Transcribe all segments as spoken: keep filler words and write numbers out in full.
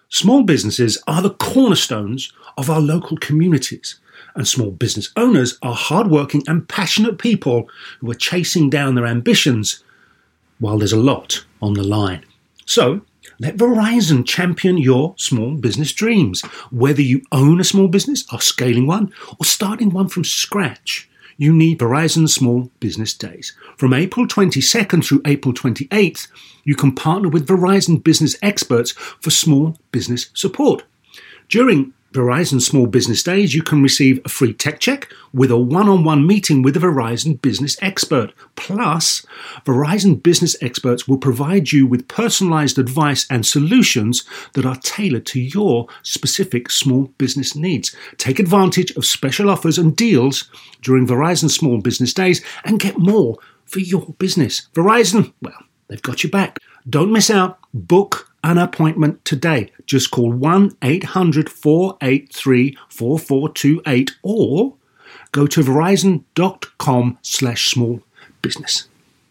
Small businesses are the cornerstones of our local communities, and small business owners are hardworking and passionate people who are chasing down their ambitions while there's a lot on the line. So, let Verizon champion your small business dreams. Whether you own a small business, are scaling one, or starting one from scratch, you need Verizon Small Business Days. From April twenty-second through April twenty-eighth, you can partner with Verizon business experts for small business support. During Verizon Small Business Days, you can receive a free tech check with a one-on-one meeting with a Verizon business expert. Plus, Verizon business experts will provide you with personalized advice and solutions that are tailored to your specific small business needs. Take advantage of special offers and deals during Verizon Small Business Days and get more for your business. Verizon, well, they've got your back. Don't miss out. Book an appointment today. Just call one eight hundred four eight three four four two eight or go to verizon.com slash small business.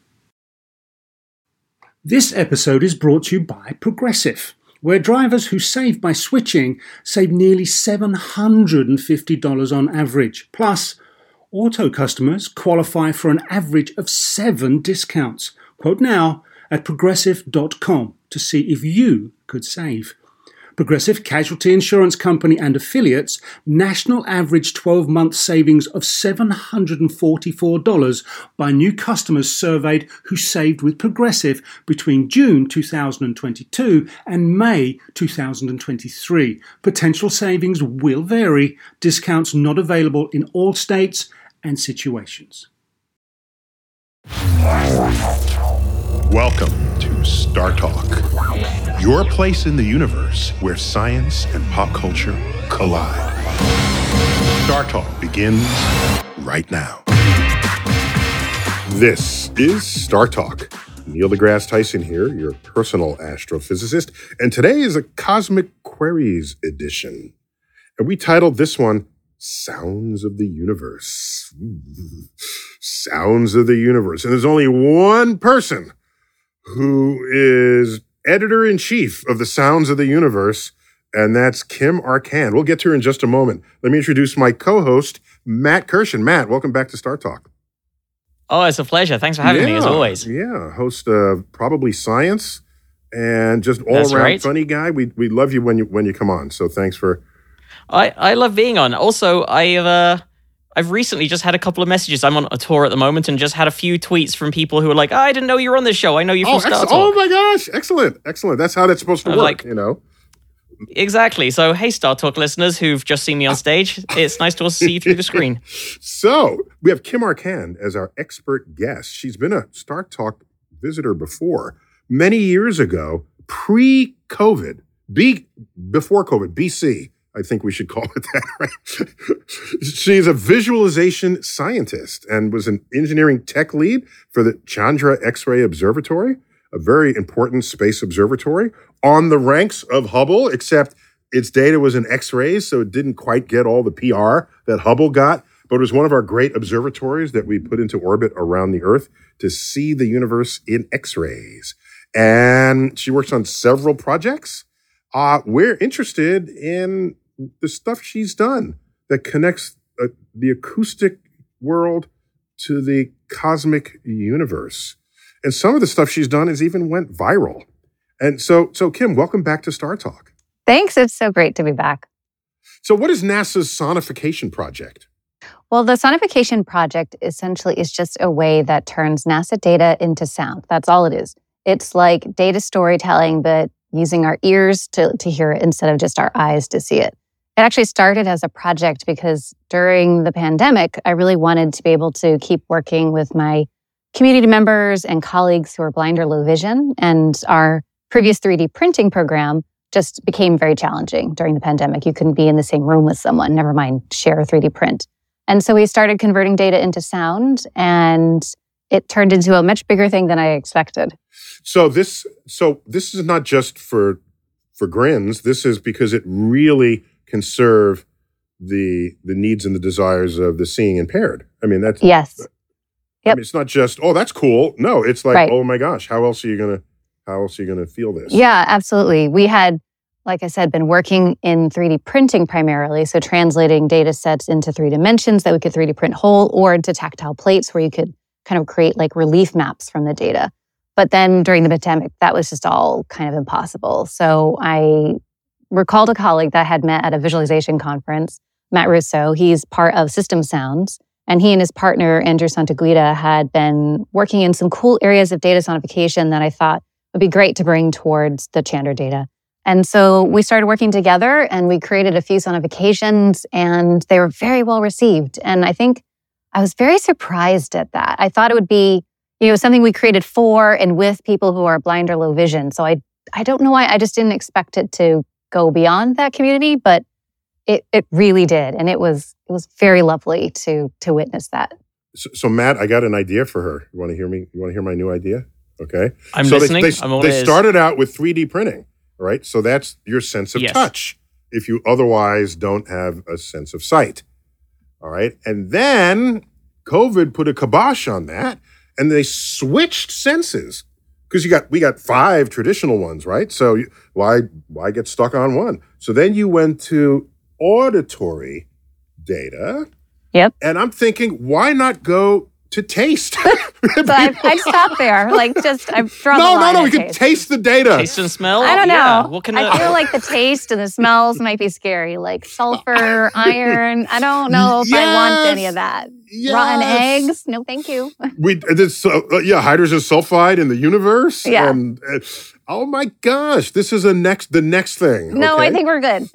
This episode is brought to you by Progressive, where drivers who save by switching save nearly seven hundred fifty dollars on average. Plus, auto customers qualify for an average of seven discounts. Quote now at progressive dot com to see if you could save. Progressive Casualty Insurance Company and affiliates, national average twelve-month savings of seven hundred forty-four dollars by new customers surveyed who saved with Progressive between June two thousand twenty-two and May two thousand twenty-three. Potential savings will vary. Discounts not available in all states and situations. Welcome to Star Talk, your place in the universe where science and pop culture collide. Star Talk begins right now. This is Star Talk. Neil deGrasse Tyson here, your personal astrophysicist, and today is a Cosmic Queries edition. And we titled this one, Sounds of the Universe. Sounds of the Universe. And there's only one person who is editor-in-chief of the Sounds of the Universe, and that's Kim Arcand. We'll get to her in just a moment. Let me introduce my co-host, Matt Kirshen. Matt, welcome back to Star Talk. Oh, it's a pleasure. Thanks for having yeah, me, as always. Yeah, host of Probably Science and just all-around right. funny guy. We we love you when you when you come on, so thanks for... I, I love being on. Also, I've... Uh, I've recently just had a couple of messages. I'm on a tour at the moment and just had a few tweets from people who were like, oh, I didn't know you were on this show. I know you from oh, Star ex- Talk. Oh my gosh. Excellent. Excellent. That's how that's supposed to work, like, you know? Exactly. So, hey, Star Talk listeners who've just seen me on stage, it's nice to see you through the screen. So, we have Kim Arcand as our expert guest. She's been a Star Talk visitor before. Many years ago, pre-COVID, B, before COVID, B C, I think we should call it that, right? She's a visualization scientist and was an engineering tech lead for the Chandra X-ray Observatory, a very important space observatory, on the ranks of Hubble, except its data was in X-rays, so it didn't quite get all the P R that Hubble got, but it was one of our great observatories that we put into orbit around the Earth to see the universe in X-rays. And she works on several projects. Uh, we're interested in the stuff she's done that connects uh, the acoustic world to the cosmic universe. And some of the stuff she's done has even went viral. And so, so Kim, welcome back to Star Talk. Thanks. It's so great to be back. So what is NASA's sonification project? Well, the sonification project essentially is just a way that turns NASA data into sound. That's all it is. It's like data storytelling, but using our ears to, to hear it instead of just our eyes to see it. It actually started as a project because during the pandemic, I really wanted to be able to keep working with my community members and colleagues who are blind or low vision. And our previous three D printing program just became very challenging during the pandemic. You couldn't be in the same room with someone, never mind share a three D print. And so we started converting data into sound, and it turned into a much bigger thing than I expected. So this so this is not just for for grins. This is because it really can serve the the needs and the desires of the seeing impaired. I mean, that's yes. Yep. I mean, it's not just, oh, that's cool. No, it's like, right. oh my gosh, how else are you gonna how else are you gonna feel this? Yeah, absolutely. We had like I said, been working in three D printing primarily, so translating data sets into three dimensions that we could three D print whole, or into tactile plates where you could kind of create like relief maps from the data. But then during the pandemic, that was just all kind of impossible. So I recalled a colleague that I had met at a visualization conference, Matt Russo. He's part of System Sounds, and he and his partner, Andrew Santaguida, had been working in some cool areas of data sonification that I thought would be great to bring towards the Chandra data. And so we started working together and we created a few sonifications and they were very well received. And I think I was very surprised at that. I thought it would be, you know, something we created for and with people who are blind or low vision. So I I don't know why, I just didn't expect it to go beyond that community, but it it really did. And it was it was very lovely to to witness that. So, so Matt, I got an idea for her. You want to hear me? You want to hear my new idea? Okay. I'm so listening. They, they, I'm all they ears. started out with three D printing, right? So that's your sense of Yes. touch if you otherwise don't have a sense of sight. All right. And then COVID put a kibosh on that and they switched senses because you got we got five traditional ones, right? So you, why why get stuck on one? So then you went to auditory data. Yep. And I'm thinking, why not go to taste? So I, I'd stop there. Like just I've drawn no, the line no, no. We at can taste. taste the data. Taste and smell? I don't know. Yeah. What can I I feel like the taste and the smells might be scary, like sulfur, iron. I don't know if I want any of that. Yes. Rotten eggs? No, thank you. We this uh, yeah, hydrogen sulfide in the universe. Yeah. And uh, oh my gosh, this is a next the next thing. No, okay? I think we're good.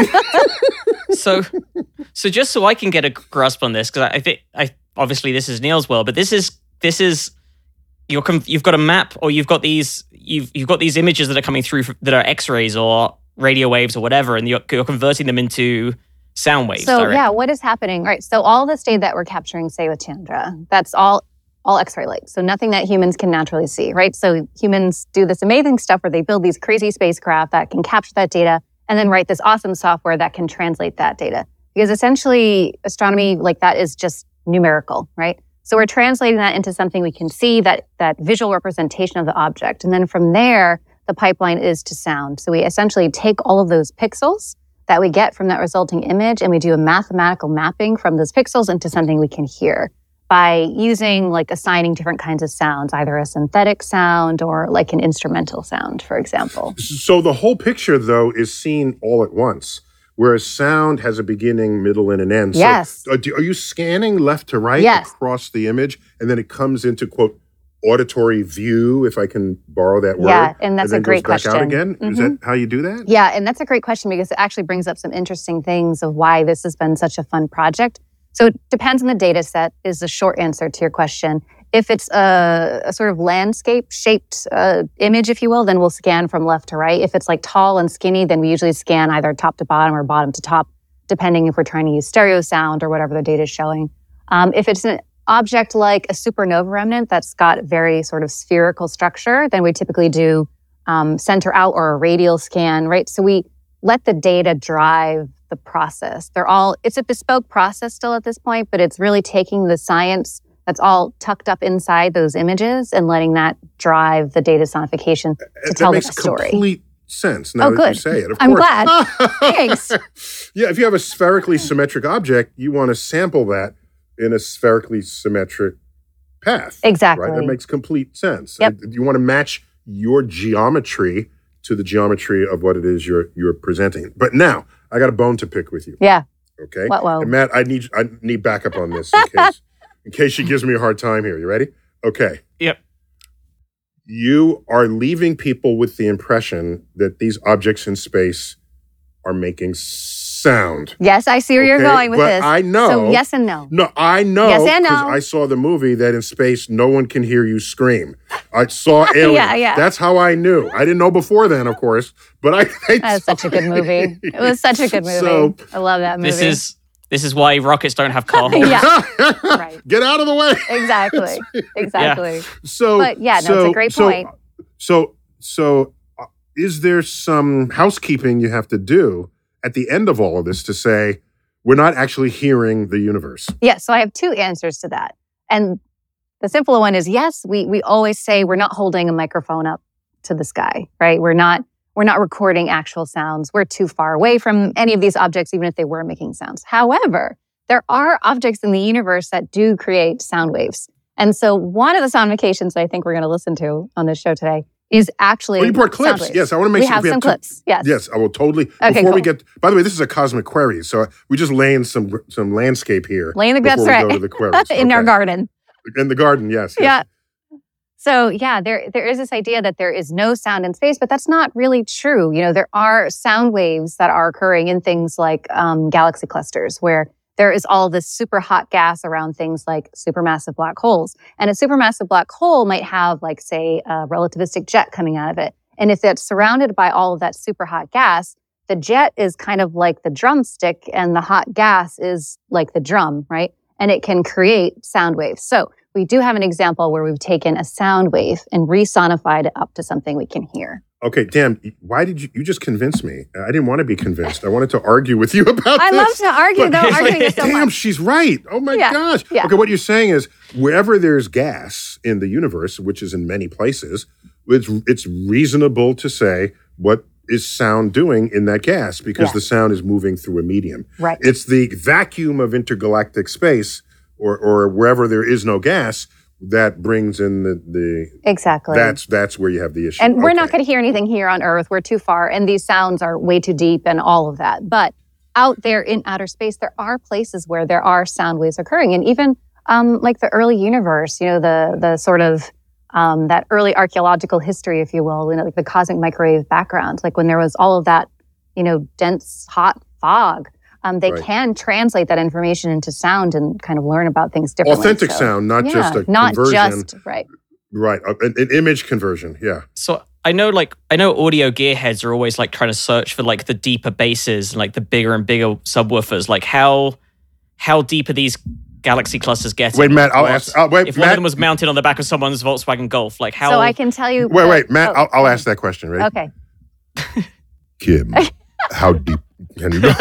so so just so I can get a grasp on this, because I, I think I obviously this is Neil's world, but this is this is you're com- you've got a map, or you've got these you've you've got these images that are coming through f- that are X-rays or radio waves or whatever, and you're, you're converting them into sound waves. So direct. yeah, what is happening? Right. So all this data that we're capturing, say with Chandra, that's all all X-ray light. So nothing that humans can naturally see, right? So humans do this amazing stuff where they build these crazy spacecraft that can capture that data and then write this awesome software that can translate that data. Because essentially astronomy like that is just numerical, right? So we're translating that into something we can see, that that visual representation of the object. And then from there, the pipeline is to sound. So we essentially take all of those pixels that we get from that resulting image and we do a mathematical mapping from those pixels into something we can hear by using like assigning different kinds of sounds, either a synthetic sound or like an instrumental sound, for example. So the whole picture though is seen all at once. Whereas sound has a beginning, middle, and an end. Yes. So, uh, do, are you scanning left to right Yes. across the image, and then it comes into quote auditory view, if I can borrow that word? Yeah, and that's then a great goes back question. out again. Is Mhm. that how you do that? Yeah, and that's a great question because it actually brings up some interesting things of why this has been such a fun project. So it depends on the data set is the short answer to your question. If it's a, a sort of landscape-shaped uh, image, if you will, then we'll scan from left to right. If it's like tall and skinny, then we usually scan either top to bottom or bottom to top, depending if we're trying to use stereo sound or whatever the data is showing. Um, if it's an object like a supernova remnant that's got very sort of spherical structure, then we typically do um, center out or a radial scan, right? So we let the data drive the process. They're all, it's a bespoke process still at this point, but it's really taking the science that's all tucked up inside those images and letting that drive the data sonification to that tell the makes story. complete sense now Oh, that good. you say it. Of I'm course. glad. Thanks. Yeah, if you have a spherically symmetric object, you want to sample that in a spherically symmetric path. Exactly. Right? That makes complete sense. Yep. Uh, You want to match your geometry to the geometry of what it is you're you're presenting. But now, I got a bone to pick with you. Yeah. Okay? What, whoa. And Matt, I need I need backup on this in case in case she gives me a hard time here. You ready? Okay. Yep. You are leaving people with the impression that these objects in space are making sound. Yes, I see where you're Okay, going with but this. I know- So yes and no. No, I know Yes and because no. I saw the movie that in space no one can hear you scream. I saw Alien. Yeah, yeah. That's how I knew. I didn't know before then, of course, but I. I That's such a good movie. It was such a good movie. So- I love that movie. This is this is why rockets don't have car holes. Yeah. Right. Get out of the way. Exactly. Exactly. So, But yeah, no, it's a so- great so- point. So, so, uh, is there some housekeeping you have to do at the end of all of this to say we're not actually hearing the universe? Yeah, so I have two answers to that. And the simple one is yes, we we always say we're not holding a microphone up to the sky, right? We're not we're we're not recording actual sounds. We're too far away from any of these objects, even if they were making sounds. However, there are objects in the universe that do create sound waves. And so one of the sonifications that I think we're going to listen to on this show today is actually Oh, you brought clips. Yes, I want to make we sure have we some have two- clips. Yes. Yes, I will totally. Okay, before we cool. get, by the way, this is a cosmic query, so we're just laying some some landscape here. Laying the before that's we right. go to the queries. in our Okay. garden. In the garden, yes. yes. Yeah. So yeah, there there is this idea that there is no sound in space, but that's not really true. You know, there are sound waves that are occurring in things like um, galaxy clusters, where there is all this super hot gas around things like supermassive black holes. And a supermassive black hole might have, like, say, a relativistic jet coming out of it. And if it's surrounded by all of that super hot gas, the jet is kind of like the drumstick and the hot gas is like the drum, right? And it can create sound waves. So we do have an example where we've taken a sound wave and resonified it up to something we can hear. Okay, Dan, why did you, you just convince me? I didn't want to be convinced. I wanted to argue with you about I this. love to argue, But though. it's Arguing is so damn, fun. she's right. Oh my Yeah, gosh. yeah. Okay, what you're saying is wherever there's gas in the universe, which is in many places, it's, it's reasonable to say what is sound doing in that gas because Yes. the sound is moving through a medium. Right. It's the vacuum of intergalactic space or, or wherever there is no gas that brings in the, the Exactly. that's that's where you have the issue. And we're not Okay. going to hear anything here on Earth. We're too far, and these sounds are way too deep and all of that. But out there in outer space, there are places where there are sound waves occurring. And even um, like the early universe, you know, the the sort of um, that early archaeological history, if you will, you know, like the cosmic microwave background, like when there was all of that, you know, dense, hot fog. Um, they Right. can translate that information into sound and kind of learn about things differently. Authentic So, sound, not yeah, just a not conversion. just right. Right, uh, an, an image conversion, yeah. So I know, like, I know audio gearheads are always like trying to search for like the deeper basses and like the bigger and bigger subwoofers. Like, how how deep are these galaxy clusters getting? Wait, Matt, I'll What- ask- uh, wait, if one Matt- of them was mounted on the back of someone's Volkswagen Golf, like how? So I can tell you. Wait, the- wait, Matt, oh, I'll, I'll ask that question, right? Okay. Kim, how deep can you go?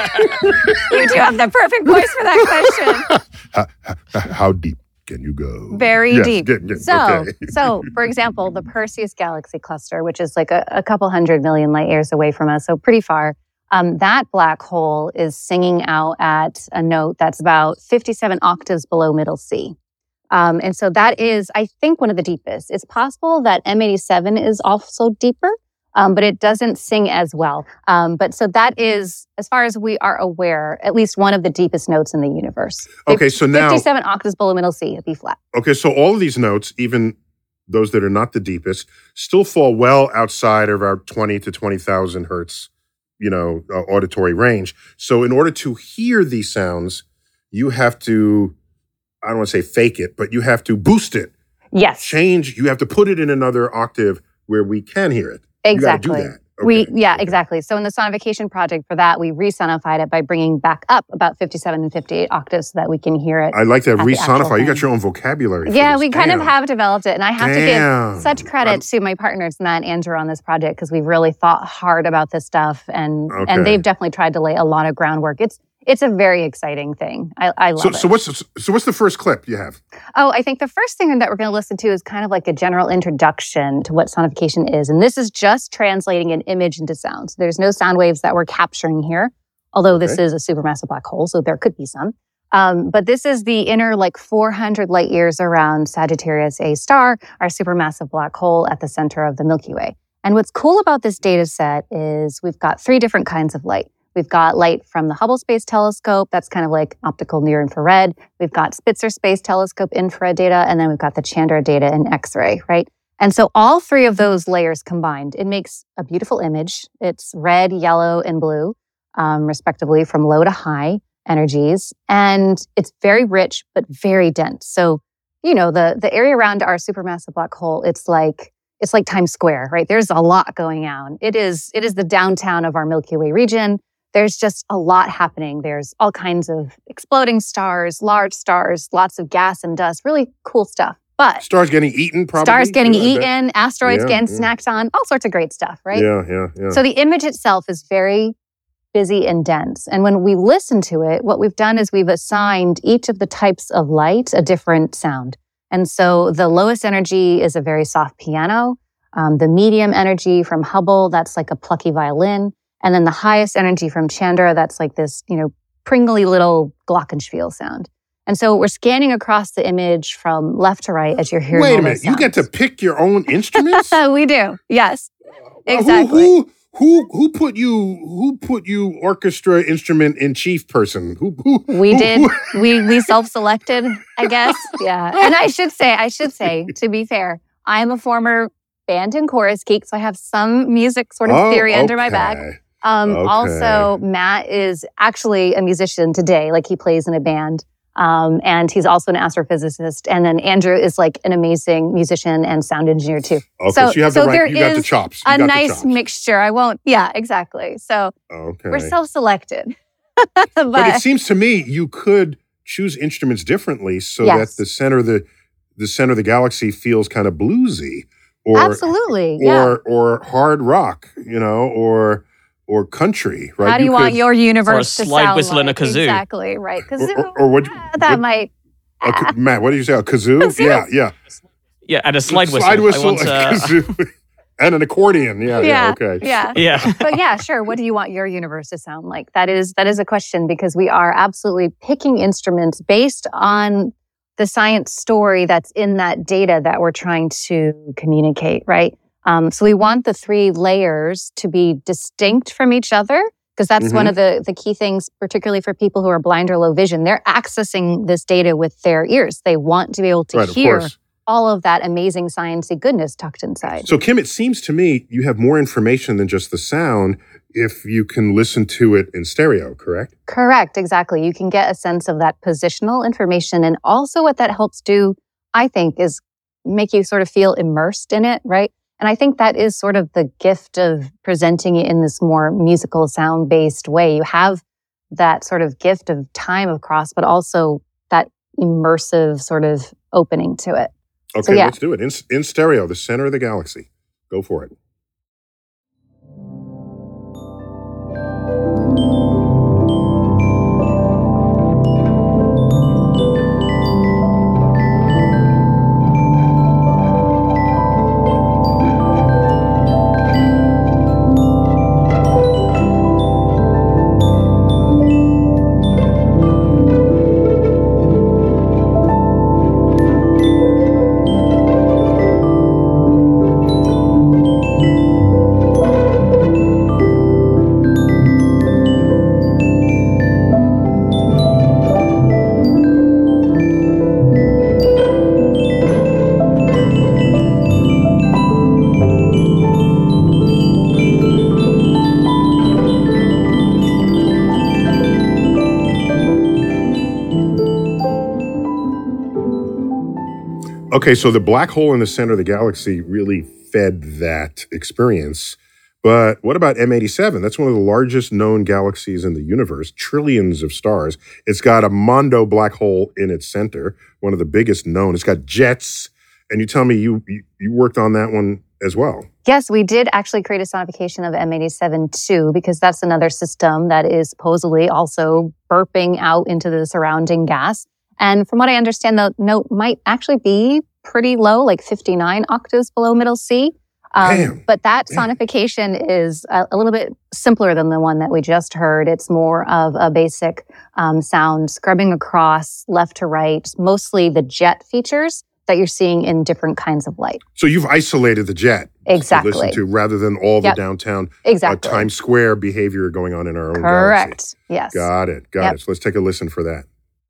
You do have the perfect voice for that question. how, how, how deep can you go? Very Yes, deep. good, good, So, okay. so for example, the Perseus Galaxy Cluster, which is like a, a couple hundred million light years away from us, so pretty far, um, that black hole is singing out at a note that's about fifty-seven octaves below middle C. Um, and so that is, I think, one of the deepest. It's possible that M eighty-seven is also deeper, um, but it doesn't sing as well. Um, but so that is, as far as we are aware, at least one of the deepest notes in the universe. Okay, so now, fifty-seven octaves below middle C, B flat. okay, so all of these notes, even those that are not the deepest, still fall well outside of our twenty to twenty thousand hertz, you know, uh, auditory range. So in order to hear these sounds, you have to, I don't want to say fake it, but you have to boost it. Yes. Change, you have to put it in another octave where we can hear it. Exactly. You got to do that. We Okay, yeah, okay. exactly. So in the sonification project for that, we resonified it by bringing back up about fifty-seven and fifty-eight octaves so that we can hear it. I like that at the actual resonify. You got thing. your own vocabulary. for Yeah, this. we kind of Damn. have developed it, and I have Damn. to give such credit I'm- to my partners Matt and Andrew on this project because we've really thought hard about this stuff, and Okay. and they've definitely tried to lay a lot of groundwork. It's it's a very exciting thing. I, I love So, it. so what's so what's the first clip you have? Oh, I think the first thing that we're going to listen to is kind of like a general introduction to what sonification is. And this is just translating an image into sound. So there's no sound waves that we're capturing here, although this Okay. is a supermassive black hole, so there could be some. Um, but this is the inner like four hundred light years around Sagittarius A star, our supermassive black hole at the center of the Milky Way. And what's cool about this data set is we've got three different kinds of light. We've got light from the Hubble Space Telescope. That's kind of like optical near infrared. We've got Spitzer Space Telescope infrared data, and then we've got the Chandra data in X-ray, right? And so all three of those layers combined, it makes a beautiful image. It's red, yellow, and blue, um, respectively, from low to high energies. And it's very rich, but very dense. So, you know, the, the area around our supermassive black hole, it's like it's like Times Square, right? There's a lot going on. It is it is the downtown of our Milky Way region. There's just a lot happening. There's all kinds of exploding stars, large stars, lots of gas and dust, really cool stuff. But Stars getting eaten, probably. stars getting Yeah, I bet. eaten, asteroids Yeah, getting yeah. snacked on, all sorts of great stuff, right? Yeah, yeah, yeah. So the image itself is very busy and dense. And when we listen to it, what we've done is we've assigned each of the types of light a different sound. And so the lowest energy is a very soft piano. Um, the medium energy from Hubble, that's like a plucky violin. And then the highest energy from Chandra, that's like this, you know, pringly little glockenspiel sound. And so we're scanning across the image from left to right as you're hearing Wait all a minute, those you get to sounds. pick your own instruments? We do, yes, Well, exactly. Who, who who who put you who put you orchestra instrument in chief person? Who who We who- did. who- We we self-selected, I guess. Yeah. And I should say, I should say, to be fair, I'm a former band and chorus geek, so I have some music sort of Oh, theory under my okay. bag. Um, Okay. Also, Matt is actually a musician today. Like he plays in a band. Um, and he's also an astrophysicist. And then Andrew is like an amazing musician and sound engineer too. Okay, So- so, you have so the right. there You got the is chops. You A got the nice chops. mixture. I won't. Yeah, exactly. So Okay. we're self-selected. but, But it seems to me you could choose instruments differently so Yes. that the center of the the center of the galaxy feels kind of bluesy, or absolutely. Yeah. or or hard rock, you know, or or country, right? How do you, want could- your universe to slide sound whistle and a like? kazoo. Exactly, right. Kazoo. or, or what? ah, that what- might. a ka- Matt, what did you say? A kazoo? Kazoo. Yeah, yeah. Yeah, and a slide whistle. Slide whistle, I want, a uh, kazoo, and an accordion. Yeah, yeah. Yeah, Okay. Yeah. yeah. But yeah, sure. What do you want your universe to sound like? That is that is a question because we are absolutely picking instruments based on the science story that's in that data that we're trying to communicate, right? Um, so we want the three layers to be distinct from each other because that's one Mhm. of the, the key things, particularly for people who are blind or low vision. They're accessing this data with their ears. They want to be able to Right, of hear course. all of that amazing sciencey goodness tucked inside. So, Kim, it seems to me you have more information than just the sound if you can listen to it in stereo, correct? Correct, exactly. You can get a sense of that positional information. And also, what that helps do, I think, is make you sort of feel immersed in it, right? And I think that is sort of the gift of presenting it in this more musical, sound based way. You have that sort of gift of time across, but also that immersive sort of opening to it. Okay, yeah. let's do it. In, in stereo, the center of the galaxy. Go for it. Okay, so the black hole in the center of the galaxy really fed that experience. But what about M eighty-seven? That's one of the largest known galaxies in the universe, trillions of stars. It's got a Mondo black hole in its center, one of the biggest known. It's got jets. And you tell me you you, you worked on that one as well. Yes, we did actually create a sonification of M eighty-seven too, because that's another system that is supposedly also burping out into the surrounding gas. And from what I understand, the note might actually be pretty low, like fifty-nine octaves below middle C. Um, Damn. but that Damn. sonification is a, a little bit simpler than the one that we just heard. It's more of a basic um, sound scrubbing across left to right, mostly the jet features that you're seeing in different kinds of light. So you've isolated the jet Exactly. to listen to rather than all the Yep. downtown uh, Exactly. Times Square behavior going on in our own galaxy. Correct. Yes. Got it. Got Yep. it. So let's take a listen for that.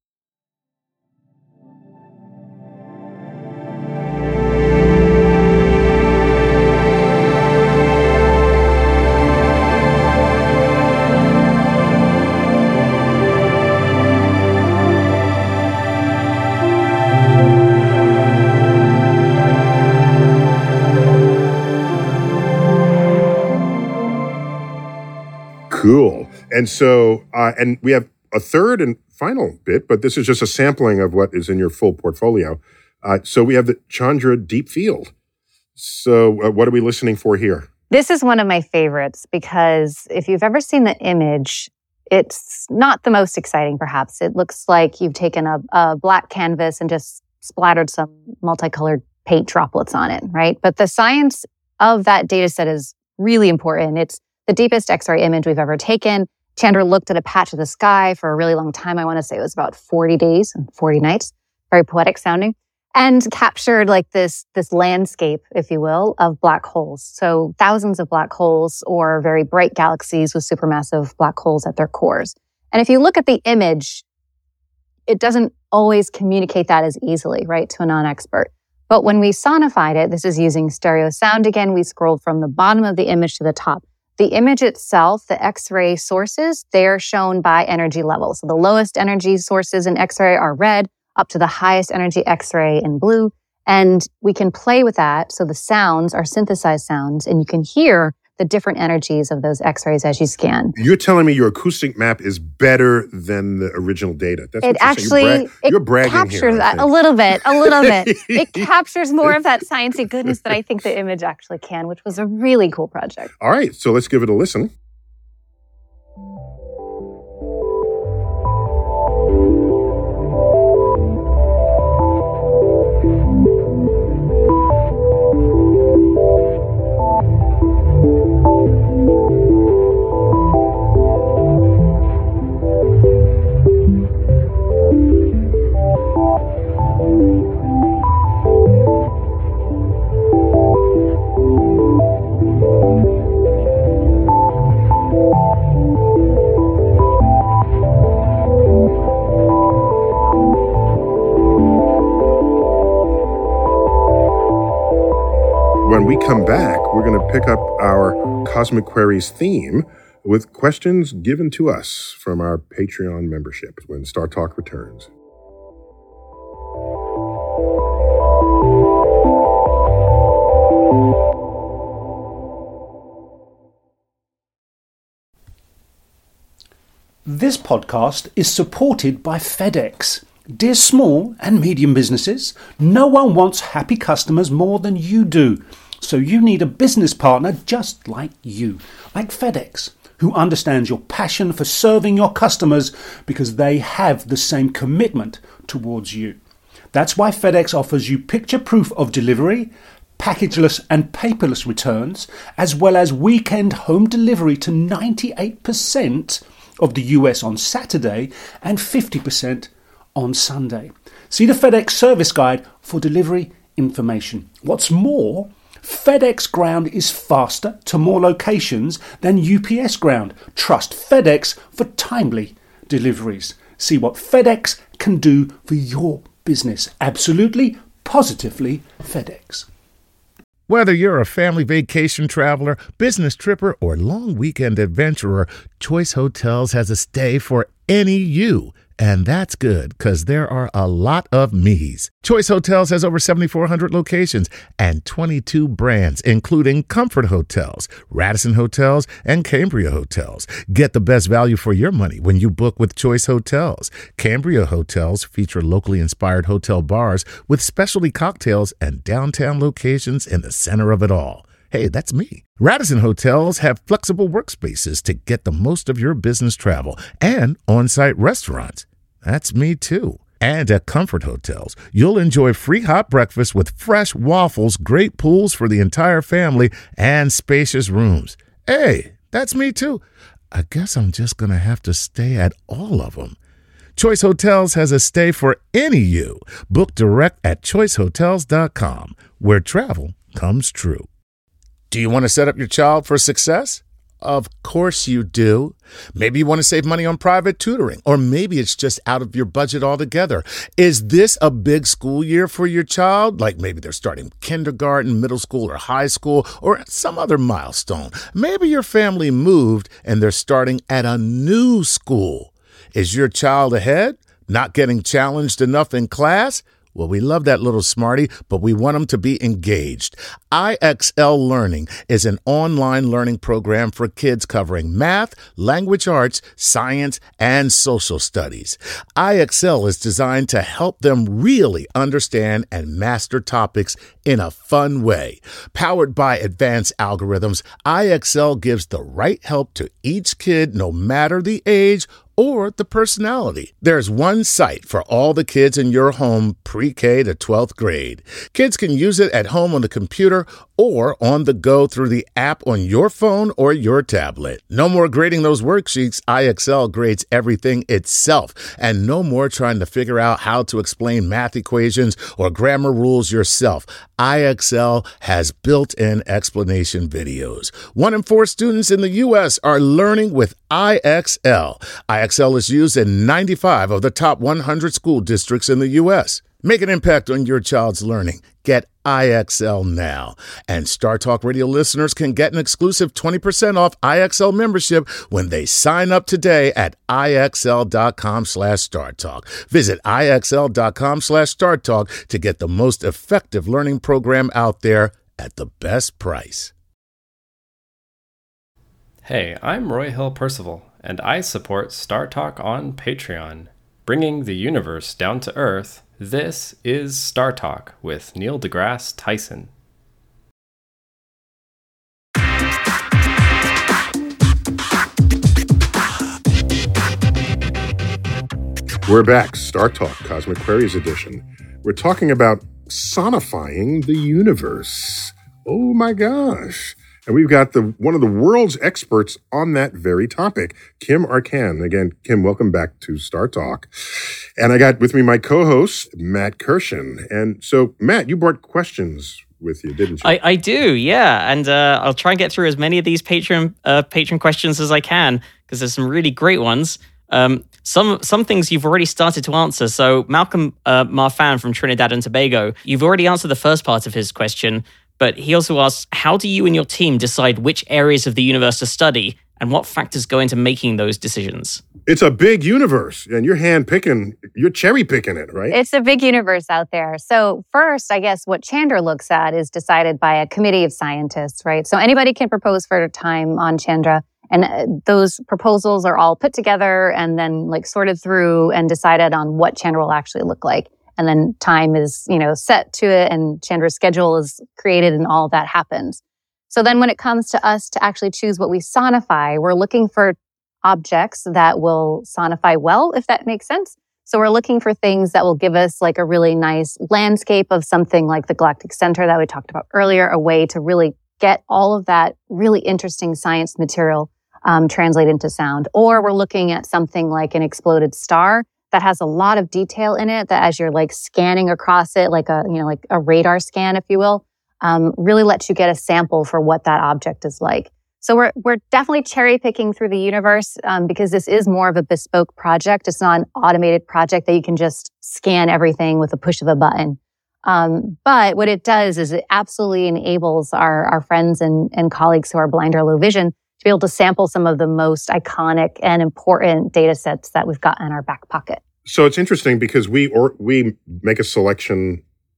Cool. And so, uh, and we have a third and final bit, but this is just a sampling of what is in your full portfolio. Uh, so we have the Chandra Deep Field. So uh, what are we listening for here? This is one of my favorites because if you've ever seen the image, it's not the most exciting, perhaps. It looks like you've taken a, a black canvas and just splattered some multicolored paint droplets on it, right? But the science of that data set is really important. It's the deepest X-ray image we've ever taken. Chandra looked at a patch of the sky for a really long time. I want to say it was about forty days and forty nights. Very poetic sounding. And captured like this, this landscape, if you will, of black holes. So thousands of black holes or very bright galaxies with supermassive black holes at their cores. And if you look at the image, it doesn't always communicate that as easily, right, to a non-expert. But when we sonified it, this is using stereo sound again, we scrolled from the bottom of the image to the top. The image itself, the X-ray sources, they're shown by energy level. So the lowest energy sources in X-ray are red, up to the highest energy X-ray in blue. And we can play with that. So the sounds are synthesized sounds, and you can hear the different energies of those X-rays as you scan. You're telling me your acoustic map is better than the original data. That's it what you're actually saying. You're, bra- you're it bragging captures here, that a little bit, a little bit. It captures more of that sciencey goodness that I think the image actually can, which was a really cool project. All right, so let's give it a listen. When we come back, we're going to pick up our Cosmic Queries theme with questions given to us from our Patreon membership when Star Talk returns. This podcast is supported by FedEx. Dear small and medium businesses, no one wants happy customers more than you do. So you need a business partner just like you, like FedEx, who understands your passion for serving your customers because they have the same commitment towards you. That's why FedEx offers you picture proof of delivery, packageless and paperless returns, as well as weekend home delivery to ninety-eight percent of the U S on Saturday and fifty percent on Sunday. See the FedEx service guide for delivery information. What's more, FedEx Ground is faster to more locations than U P S Ground. Trust FedEx for timely deliveries. See what FedEx can do for your business. Absolutely, positively FedEx. Whether you're a family vacation traveler, business tripper, or long weekend adventurer, Choice Hotels has a stay for any you. And that's good, because there are a lot of me's. Choice Hotels has over seventy-four hundred locations and twenty-two brands, including Comfort Hotels, Radisson Hotels, and Cambria Hotels. Get the best value for your money when you book with Choice Hotels. Cambria Hotels feature locally inspired hotel bars with specialty cocktails and downtown locations in the center of it all. Hey, that's me. Radisson Hotels have flexible workspaces to get the most of your business travel and on-site restaurants. That's me too. And at Comfort Hotels, you'll enjoy free hot breakfast with fresh waffles, great pools for the entire family, and spacious rooms. Hey, that's me too. I guess I'm just going to have to stay at all of them. Choice Hotels has a stay for any you. Book direct at choice hotels dot com, where travel comes true. Do you want to set up your child for success? Of course you do. Maybe you want to save money on private tutoring, or maybe it's just out of your budget altogether. Is this a big school year for your child? Like maybe they're starting kindergarten, middle school, or high school, or some other milestone. Maybe your family moved and they're starting at a new school. Is your child ahead? Not getting challenged enough in class? Well, we love that little smarty, but we want them to be engaged. I X L Learning is an online learning program for kids covering math, language arts, science, and social studies. I X L is designed to help them really understand and master topics in a fun way. Powered by advanced algorithms, I X L gives the right help to each kid no matter the age or the personality. There's one site for all the kids in your home pre-K to twelfth grade. Kids can use it at home on the computer or on the go through the app on your phone or your tablet. No more grading those worksheets. I X L grades everything itself. And no more trying to figure out how to explain math equations or grammar rules yourself. I X L has built-in explanation videos. One in four students in the U S are learning with I X L. I X L is used in ninety-five of the top one hundred school districts in the U S. Make an impact on your child's learning. Get I X L now. And Star Talk Radio listeners can get an exclusive twenty percent off I X L membership when they sign up today at IXL.com slash StarTalk. Visit IXL.com slash StarTalk to get the most effective learning program out there at the best price. Hey, I'm Roy Hill Percival, and I support Star Talk on Patreon. Bringing the universe down to Earth, this is Star Talk with Neil deGrasse Tyson. We're back, Star Talk, Cosmic Queries edition. We're talking about sonifying the universe. Oh my gosh. And we've got the one of the world's experts on that very topic, Kim Arcand. Again, Kim, welcome back to Star Talk. And I got with me my co-host, Matt Kirshen. And so, Matt, you brought questions with you, didn't you? I, I do, yeah. And uh, I'll try and get through as many of these Patreon uh, patron questions as I can, because there's some really great ones. Um, some some things you've already started to answer. So Malcolm uh, Marfan from Trinidad and Tobago, you've already answered the first part of his question. But he also asks, how do you and your team decide which areas of the universe to study, and what factors go into making those decisions? It's a big universe, and you're hand-picking, you're cherry-picking it, right? It's a big universe out there. So first, I guess what Chandra looks at is decided by a committee of scientists, right? So anybody can propose for time on Chandra, and those proposals are all put together and then like sorted through and decided on what Chandra will actually look like. And then time is, you know, set to it, and Chandra's schedule is created, and all of that happens. So then when it comes to us to actually choose what we sonify, we're looking for objects that will sonify well, if that makes sense. So we're looking for things that will give us like a really nice landscape of something like the galactic center that we talked about earlier, a way to really get all of that really interesting science material um, translate into sound. Or we're looking at something like an exploded star that has a lot of detail in it, that as you're like scanning across it, like a, you know, like a radar scan, if you will, um, really lets you get a sample for what that object is like. So we're we're definitely cherry picking through the universe um, because this is more of a bespoke project. It's not an automated project that you can just scan everything with a push of a button. Um, but what it does is it absolutely enables our our friends and, and colleagues who are blind or low vision to be able to sample some of the most iconic and important data sets that we've got in our back pocket. So it's interesting because we or we make a selection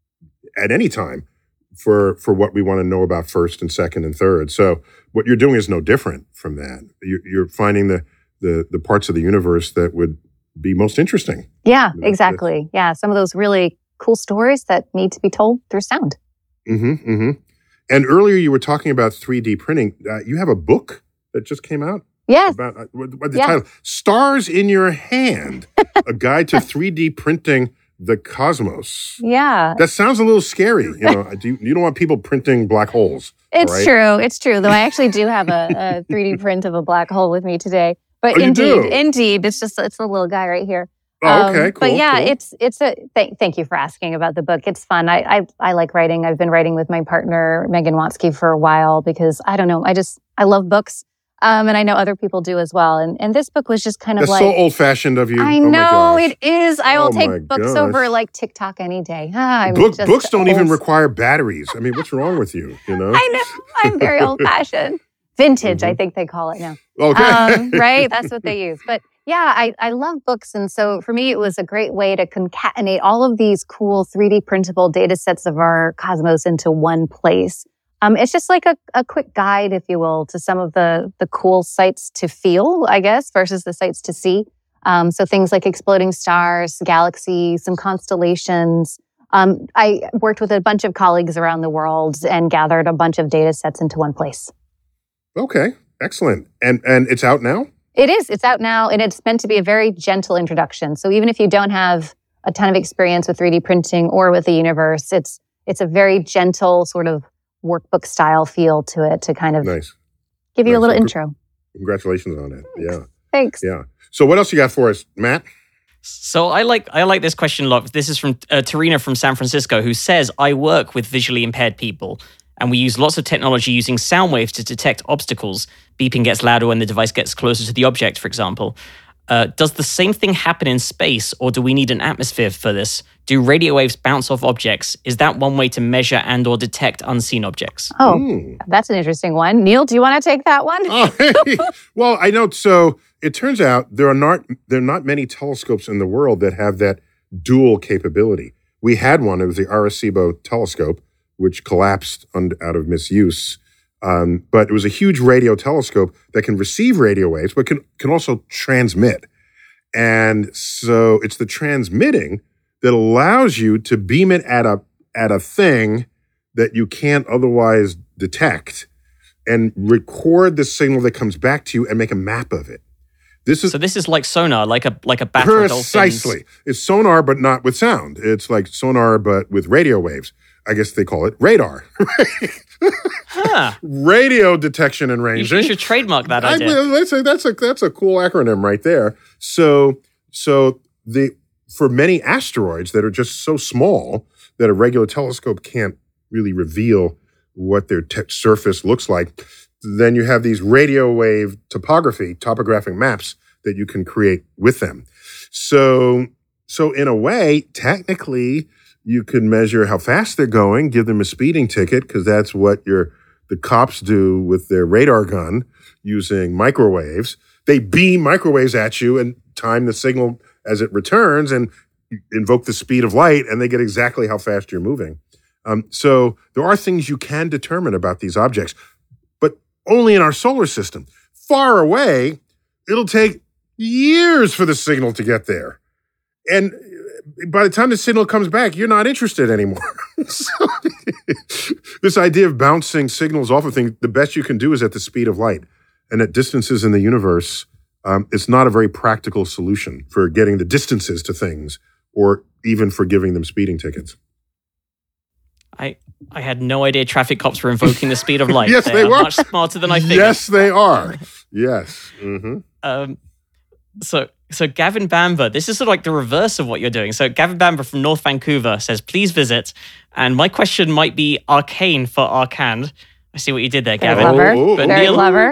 at any time for for what we want to know about first and second and third. So what you're doing is no different from that. You're, you're finding the, the the parts of the universe that would be most interesting. Yeah, exactly. Yeah, some of those really cool stories that need to be told through sound. Mm-hmm, mm-hmm. And earlier you were talking about three D printing. Uh, you have a book that just came out? Yes. About uh, what, what the yeah. title? Stars in Your Hand, a guide to three D printing the cosmos. Yeah. That sounds a little scary. You know, do you, you don't want people printing black holes. It's right? true. It's true. Though I actually do have a, a three D print of a black hole with me today. But oh, indeed, you do? indeed, it's just it's a little guy right here. Oh, okay, um, cool. But yeah, cool. it's it's a th- thank you for asking about the book. It's fun. I, I I like writing. I've been writing with my partner Megan Watsky for a while because I don't know. I just I love books. Um, and I know other people do as well. And and this book was just kind of That's like so old-fashioned of you. I oh my know gosh. it is. I will Oh my take books gosh. over like TikTok any day. Ah, I'm Book, just books don't even old. require batteries. I mean, what's wrong with you? You know? I know. I'm very old-fashioned. Vintage, Mm-hmm. I think they call it now. Okay. Um, right? That's what they use. But yeah, I, I love books. And so for me, it was a great way to concatenate all of these cool three D printable data sets of our cosmos into one place. Um, it's just like a, a quick guide, if you will, to some of the, the cool sights to feel, I guess, versus the sights to see. Um, so things like exploding stars, galaxies, some constellations. Um, I worked with a bunch of colleagues around the world and gathered a bunch of data sets into one place. Okay. Excellent. And and it's out now? It is. It's out now, and it's meant to be a very gentle introduction. So even if you don't have a ton of experience with three D printing or with the universe, it's it's a very gentle sort of workbook style feel to it to kind of Nice. give you Nice. a little Well, intro. Congratulations on it. Yeah. Thanks. Yeah. So what else you got for us, Matt? So I like I like this question a lot. This is from uh, Tarina from San Francisco, who says, I work with visually impaired people, and we use lots of technology using sound waves to detect obstacles. Beeping gets louder when the device gets closer to the object, for example. Uh, does the same thing happen in space, or do we need an atmosphere for this? Do radio waves bounce off objects? Is that one way to measure and or detect unseen objects? Oh, Mm. that's an interesting one. Neil, do you want to take that one? Oh, hey. Well, I know. So it turns out there are not there are not many telescopes in the world that have that dual capability. We had one. It was the Arecibo telescope, which collapsed un- out of misuse. Um, but it was a huge radio telescope that can receive radio waves, but can can also transmit. And so it's the transmitting that allows you to beam it at a at a thing that you can't otherwise detect, and record the signal that comes back to you and make a map of it. This is So this is like sonar, like a like a bat or dolphins. precisely. It's sonar, but not with sound. It's like sonar, but with radio waves. I guess they call it radar. Huh. Radio detection and You, ranging. should- you should trademark that I, idea. let's say that's a that's a cool acronym right there. So so the for many asteroids that are just so small that a regular telescope can't really reveal what their te- surface looks like, then you have these radio wave topography, topographic maps that you can create with them. So so in a way, technically, you can measure how fast they're going, give them a speeding ticket, because that's what your the cops do with their radar gun using microwaves. They beam microwaves at you and time the signal as it returns and invoke the speed of light, and they get exactly how fast you're moving. Um, so there are things you can determine about these objects, but only in our solar system. Far away, it'll take years for the signal to get there. And by the time the signal comes back, you're not interested anymore. So, this idea of bouncing signals off of things, the best you can do is at the speed of light. And at distances in the universe, um, it's not a very practical solution for getting the distances to things or even for giving them speeding tickets. I I had no idea traffic cops were invoking the speed of light. Yes, they are were. much smarter than I figured. Yes, they are. Yes. Mm-hmm. Um, so, so Gavin Bamber, this is sort of like the reverse of what you're doing. So Gavin Bamber from North Vancouver says, please visit. And my question might be arcane for Arcand. I see what you did there, Very Gavin. clever. Oh, oh, But Very Neil, clever.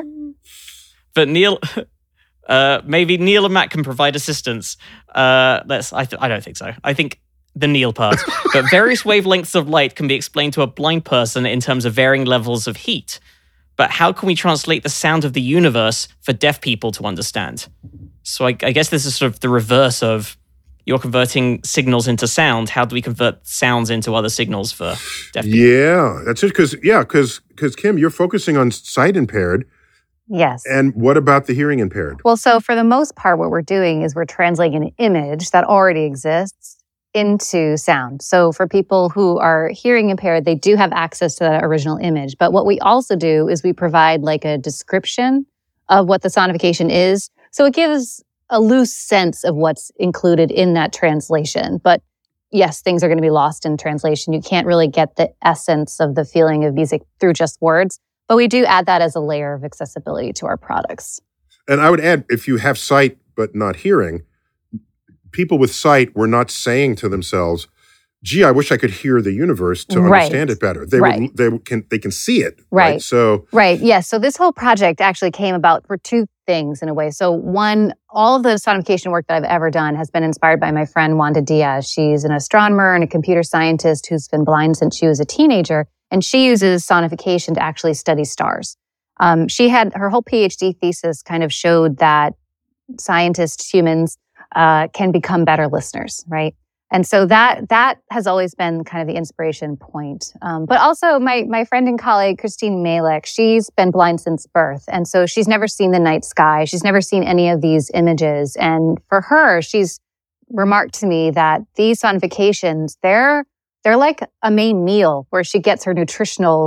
But Neil, uh, maybe Neil and Matt can provide assistance. Uh, let's. I, th- I don't think so. I think the Neil part. But various wavelengths of light can be explained to a blind person in terms of varying levels of heat. But how can we translate the sound of the universe for deaf people to understand? So I, I guess this is sort of the reverse of you're converting signals into sound. How do we convert sounds into other signals for deaf people? Yeah, that's it. Because yeah, because because Kim, you're focusing on sight impaired, Yes. and what about the hearing impaired? Well, so for the most part, what we're doing is we're translating an image that already exists into sound. So for people who are hearing impaired, they do have access to that original image. But what we also do is we provide like a description of what the sonification is. So it gives a loose sense of what's included in that translation. But yes, things are going to be lost in translation. You can't really get the essence of the feeling of music through just words. But we do add that as a layer of accessibility to our products. And I would add, if you have sight but not hearing, people with sight were not saying to themselves, gee, I wish I could hear the universe to Right. understand it better. They Right. would, they can they can see it. Right. Right. So Right. Yes. So this whole project actually came about for two things in a way. So one, all of the sonification work that I've ever done has been inspired by my friend Wanda Diaz. She's an astronomer and a computer scientist who's been blind since she was a teenager. And she uses sonification to actually study stars. Um, she had her whole PhD thesis kind of showed that scientists, humans, uh, can become better listeners, right? And so that that has always been kind of the inspiration point. Um, but also my my friend and colleague, Christine Malek, she's been blind since birth. And so she's never seen the night sky. She's never seen any of these images. And for her, she's remarked to me that these sonifications, they're they're like a main meal where she gets her nutritional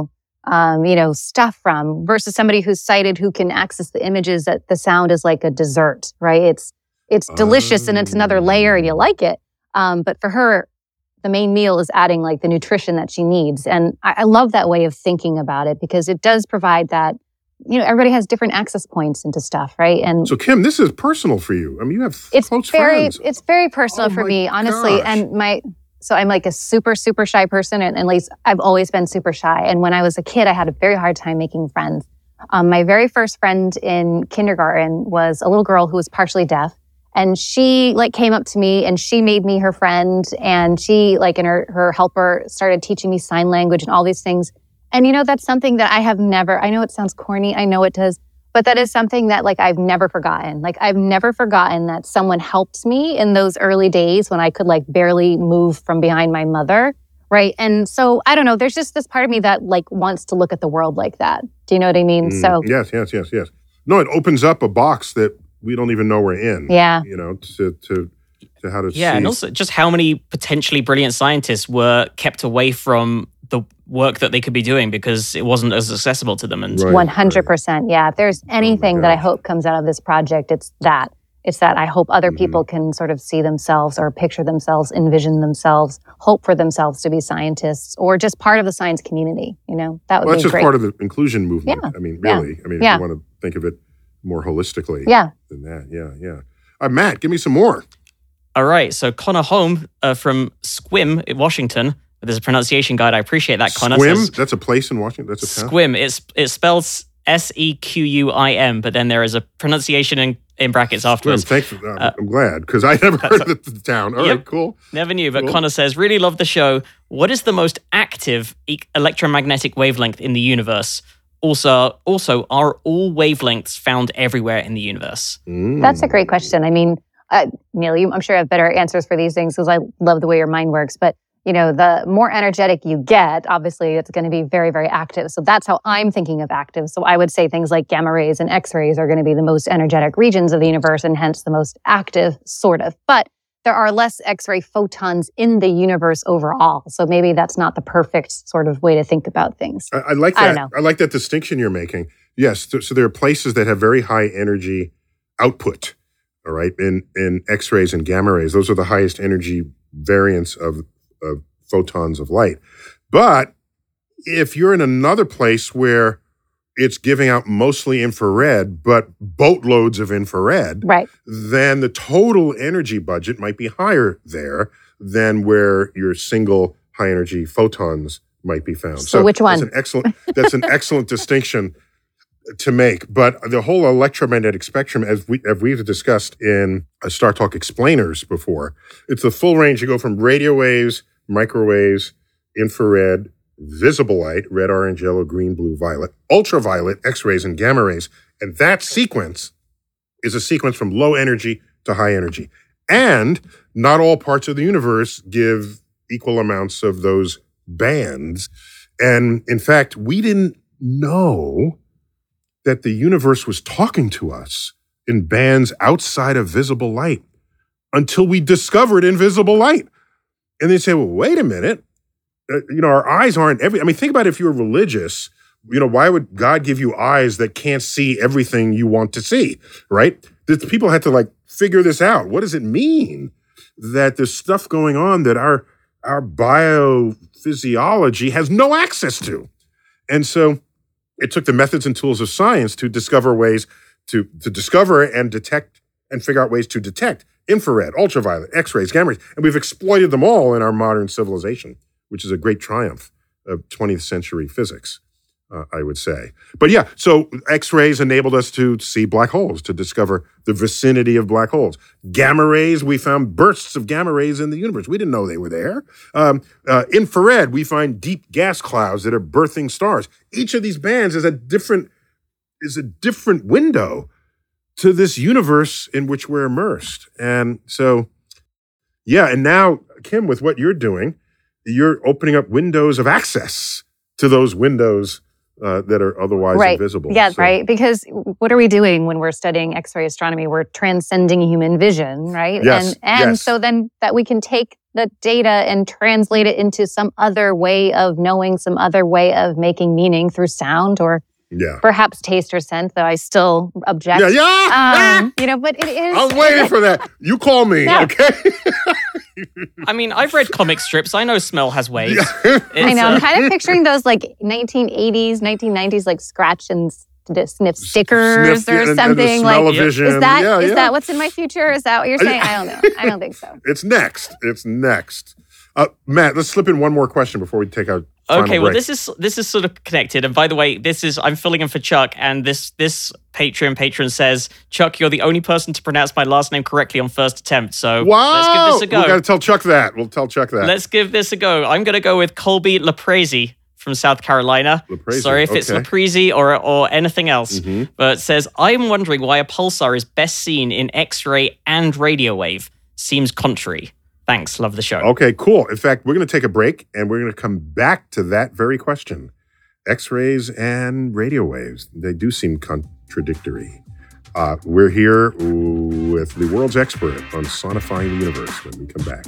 um, you know, stuff from, versus somebody who's sighted who can access the images that the sound is like a dessert, right? It's it's delicious and it's another layer and you like it. Um, but for her, the main meal is adding like the nutrition that she needs. And I, I love that way of thinking about it because it does provide that, you know, everybody has different access points into stuff, right? And so, Kim, this is personal for you. I mean, you have it's close very, friends. It's very personal oh for me, honestly. Gosh. And my, so I'm like a super, super shy person, and at least I've always been super shy. And when I was a kid, I had a very hard time making friends. Um, my very first friend in kindergarten was a little girl who was partially deaf. And she like came up to me and she made me her friend. And she like, and her, her helper started teaching me sign language and all these things. And you know, that's something that I have never, I know it sounds corny, I know it does, but that is something that like I've never forgotten. Like I've never forgotten that someone helped me in those early days when I could like barely move from behind my mother, right? And so I don't know, there's just this part of me that like wants to look at the world like that. Do you know what I mean? Mm, so yes, yes, yes, yes. No, it opens up a box that we don't even know we're in. Yeah. You know, to to to how to yeah, see. and also just how many potentially brilliant scientists were kept away from the work that they could be doing because it wasn't as accessible to them. And Right, one hundred percent. Yeah. If there's anything that I gosh. hope comes out of this project, it's that. It's that I hope other Mhm. people can sort of see themselves or picture themselves, envision themselves, hope for themselves to be scientists or just part of the science community. You know, that would Well, that's be just great. part of the inclusion movement. Yeah. I mean, Yeah. really. I mean, Yeah. if you want to think of it more holistically yeah. than that. Yeah, yeah. Uh, Matt, give me some more. all right, so Connor Holm uh, from Squim in Washington. There's a pronunciation guide. I appreciate that, Connor. Squim? Says, That's a place in Washington? That's a town? Squim. It's it spells S E Q U I M, but then there is a pronunciation in, in brackets Squim. afterwards. Thanks. For, uh, Uh, I'm glad, because I never heard of the town. All Yep. right, cool. Never knew, but Cool. Connor says, really love the show. What is the most active e- electromagnetic wavelength in the universe? Also, also, are all wavelengths found everywhere in the universe? Mm. That's a great question. I mean, uh, Neil, you, I'm sure you have better answers for these things because I love the way your mind works. But, you know, the more energetic you get, obviously, it's going to be very, very active. So that's how I'm thinking of active. So I would say things like gamma rays and X-rays are going to be the most energetic regions of the universe and hence the most active, sort of. But there are less X-ray photons in the universe overall. So maybe that's not the perfect sort of way to think about things. I, I like I that. don't know. I like that distinction you're making. Yes, th- so there are places that have very high energy output, all right, in, in X-rays and gamma rays. Those are the highest energy variants of, of photons of light. But if you're in another place where it's giving out mostly infrared, but boatloads of infrared, Right. then the total energy budget might be higher there than where your single high energy photons might be found. So which one? That's an excellent, that's an excellent distinction to make. But the whole electromagnetic spectrum, as we as we've discussed in a Star Talk Explainers before, it's the full range. You go from radio waves, microwaves, infrared, visible light, red, orange, yellow, green, blue, violet, ultraviolet, X-rays, and gamma rays. And that sequence is a sequence from low energy to high energy. And not all parts of the universe give equal amounts of those bands. And in fact, we didn't know that the universe was talking to us in bands outside of visible light until we discovered invisible light. And they say, well, wait a minute. Uh, you know, our eyes aren't every, I mean, think about if you're religious, you know, why would God give you eyes that can't see everything you want to see, right? The people had to like figure this out. What does it mean that there's stuff going on that our, our biophysiology has no access to? And so it took the methods and tools of science to discover ways to, to discover and detect and figure out ways to detect infrared, ultraviolet, X-rays, gamma rays. And we've exploited them all in our modern civilization, which is a great triumph of twentieth century physics, uh, I would say. But yeah, so X-rays enabled us to see black holes, to discover the vicinity of black holes. Gamma rays, we found bursts of gamma rays in the universe. We didn't know they were there. Um, uh, infrared, we find deep gas clouds that are birthing stars. Each of these bands is a different is a different window to this universe in which we're immersed. And so, yeah, and now, Kim, with what you're doing, you're opening up windows of access to those windows uh, that are otherwise Right. invisible. Yeah, So- right. Because what are we doing when we're studying X-ray astronomy? We're transcending human vision, right? Yes, And and yes. so then that we can take the data and translate it into some other way of knowing, some other way of making meaning through sound or yeah. perhaps taste or scent, though I still object. Yeah, yeah. Um, you know, but it is. I was waiting for that. You call me, Yeah. okay? I mean, I've read comic strips. I know smell has waves. Yeah. I know. uh, I'm kind of picturing those like nineteen eighties, nineteen nineties, like scratch and s- sniff stickers Sniff or and- and the something. Like, smell-o-vision. is that Yeah, is yeah. that what's in my future? Is that what you're saying? I don't know. I don't think so. It's next. It's next. Uh, Matt, let's slip in one more question before we take our final Okay, well, break. this is this is sort of connected. And by the way, this is I'm filling in for Chuck, and this this Patreon patron says, Chuck, you're the only person to pronounce my last name correctly on first attempt. So Wow. let's give this a go. We got to tell Chuck that. We'll tell Chuck that. Let's give this a go. I'm going to go with Colby Laprezi from South Carolina. Laprezi, Sorry if it's okay. Laprezi or or anything else. Mhm. But it says, I'm wondering why a pulsar is best seen in X-ray and radio wave. Seems contrary. Thanks. Love the show. Okay, cool. In fact, we're going to take a break and we're going to come back to that very question. X-rays and radio waves, they do seem contradictory. Uh, we're here with the world's expert on sonifying the universe when we come back.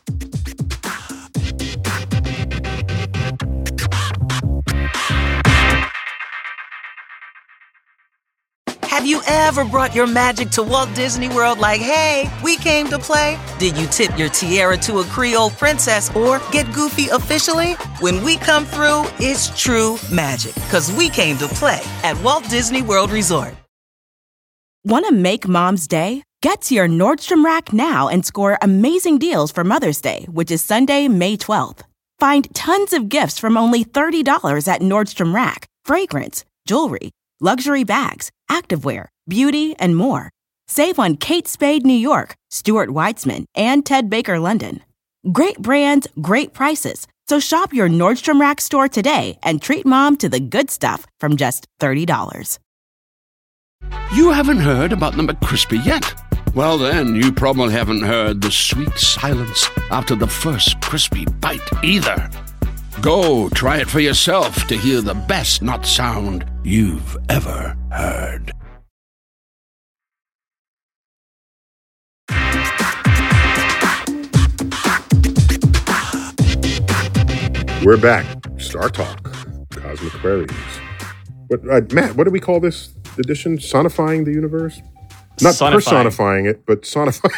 Have you ever brought your magic to Walt Disney World like, hey, we came to play? Did you tip your tiara to a Creole princess or get goofy officially? When we come through, it's true magic, because we came to play at Walt Disney World Resort. Want to make Mom's day? Get to your Nordstrom Rack now and score amazing deals for Mother's Day, which is Sunday, May twelfth. Find tons of gifts from only thirty dollars at Nordstrom Rack. Fragrance, jewelry, luxury bags, activewear, beauty, and more. Save on Kate Spade New York, Stuart Weitzman, and Ted Baker London. Great brands, great prices. So shop your Nordstrom Rack store today and treat Mom to the good stuff from just thirty dollars. You haven't heard about the McCrispy yet? Well, then, you probably haven't heard the sweet silence after the first crispy bite either. Go try it for yourself to hear the best nut sound you've ever heard. We're back. Star Talk, Cosmic Queries. What, uh, Matt, what do we call this edition? Sonifying the universe? Not Sonifying. personifying it, but sonifying.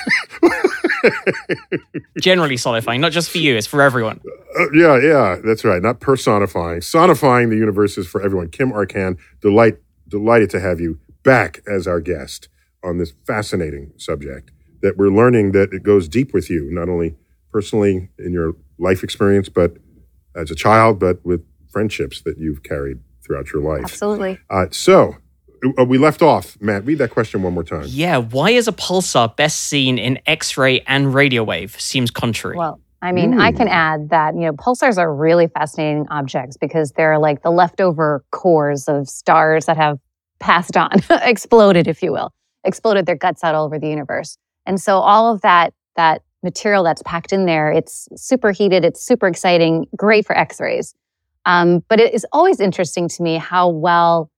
Generally solidifying, not just for you, it's for everyone. Uh, yeah, yeah, that's right. Not personifying. Sonifying the universe is for everyone. Kim Arcand, delight, delighted to have you back as our guest on this fascinating subject that we're learning that it goes deep with you, not only personally in your life experience, but as a child, but with friendships that you've carried throughout your life. Absolutely. Uh, so, uh, we left off. Matt, read that question one more time. Yeah, why is a pulsar best seen in X-ray and radio wave? Seems contrary. Well, I mean, I can add that, you know, pulsars are really fascinating objects because they're like the leftover cores of stars that have passed on, exploded, if you will, exploded their guts out all over the universe. And so all of that, that material that's packed in there, it's superheated, it's super exciting, great for X-rays. Um, but it is always interesting to me how well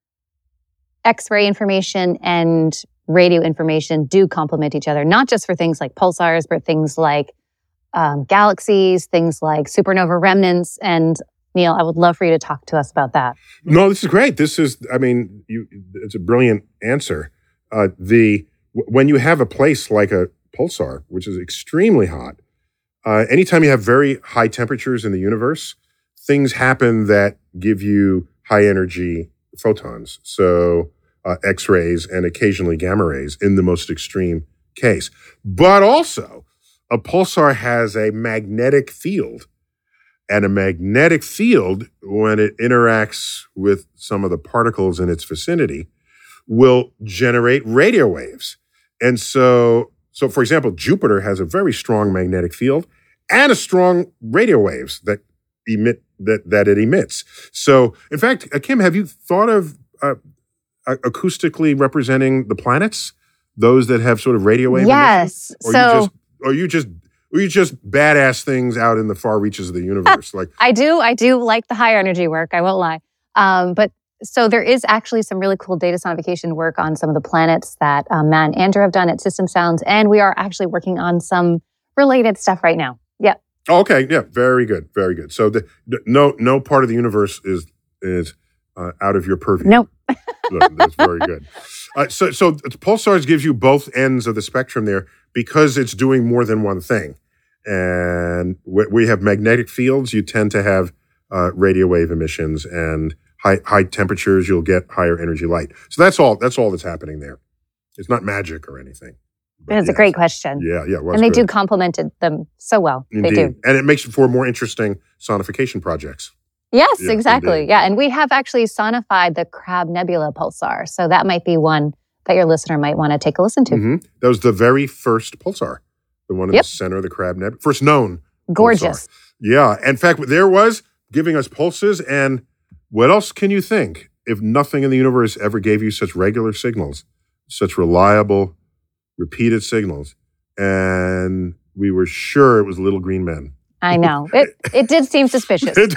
X-ray information and radio information do complement each other, not just for things like pulsars, but things like um, galaxies, things like supernova remnants. And Neil, I would love for you to talk to us about that. No, this is great. This is, I mean, you, it's a brilliant answer. Uh, the when you have a place like a pulsar, which is extremely hot, uh, anytime you have very high temperatures in the universe, things happen that give you high energy photons. So uh, X-rays and occasionally gamma rays in the most extreme case. But also, a pulsar has a magnetic field. And a magnetic field, when it interacts with some of the particles in its vicinity, will generate radio waves. And so, so for example, Jupiter has a very strong magnetic field and a strong radio waves that emit that that it emits. So, in fact, uh, Kim, have you thought of uh, acoustically representing the planets, those that have sort of radio wave Yes. emission? Or So you just, or you just or you just badass things out in the far reaches of the universe, like I do, I do like the higher energy work. I won't lie. Um, but so there is actually some really cool data sonification work on some of the planets that um, Matt and Andrew have done at System Sounds, and we are actually working on some related stuff right now. Yep. Oh, okay. Yeah. Very good. Very good. So the, the no no part of the universe is is uh, out of your purview. Nope. Look, that's very good. Uh, so so pulsars gives you both ends of the spectrum there because it's doing more than one thing. And we, we have magnetic fields. You tend to have uh, radio wave emissions, and high high temperatures. You'll get higher energy light. So that's all. That's all that's happening there. It's not magic or anything. But It's yeah. a great question. Yeah, yeah. It was And they good. do complement them so well. Indeed. They do. And it makes for more interesting sonification projects. Yes, Yeah, exactly. indeed. Yeah. And we have actually sonified the Crab Nebula pulsar. So that might be one that your listener might want to take a listen to. hmm That was the very first pulsar, the one in Yep. the center of the Crab Nebula, first known. Gorgeous. Pulsar. Yeah. In fact, there was giving us pulses. And what else can you think if nothing in the universe ever gave you such regular signals, such reliable, repeated signals? And we were sure it was little green men. I know. It it did seem suspicious. and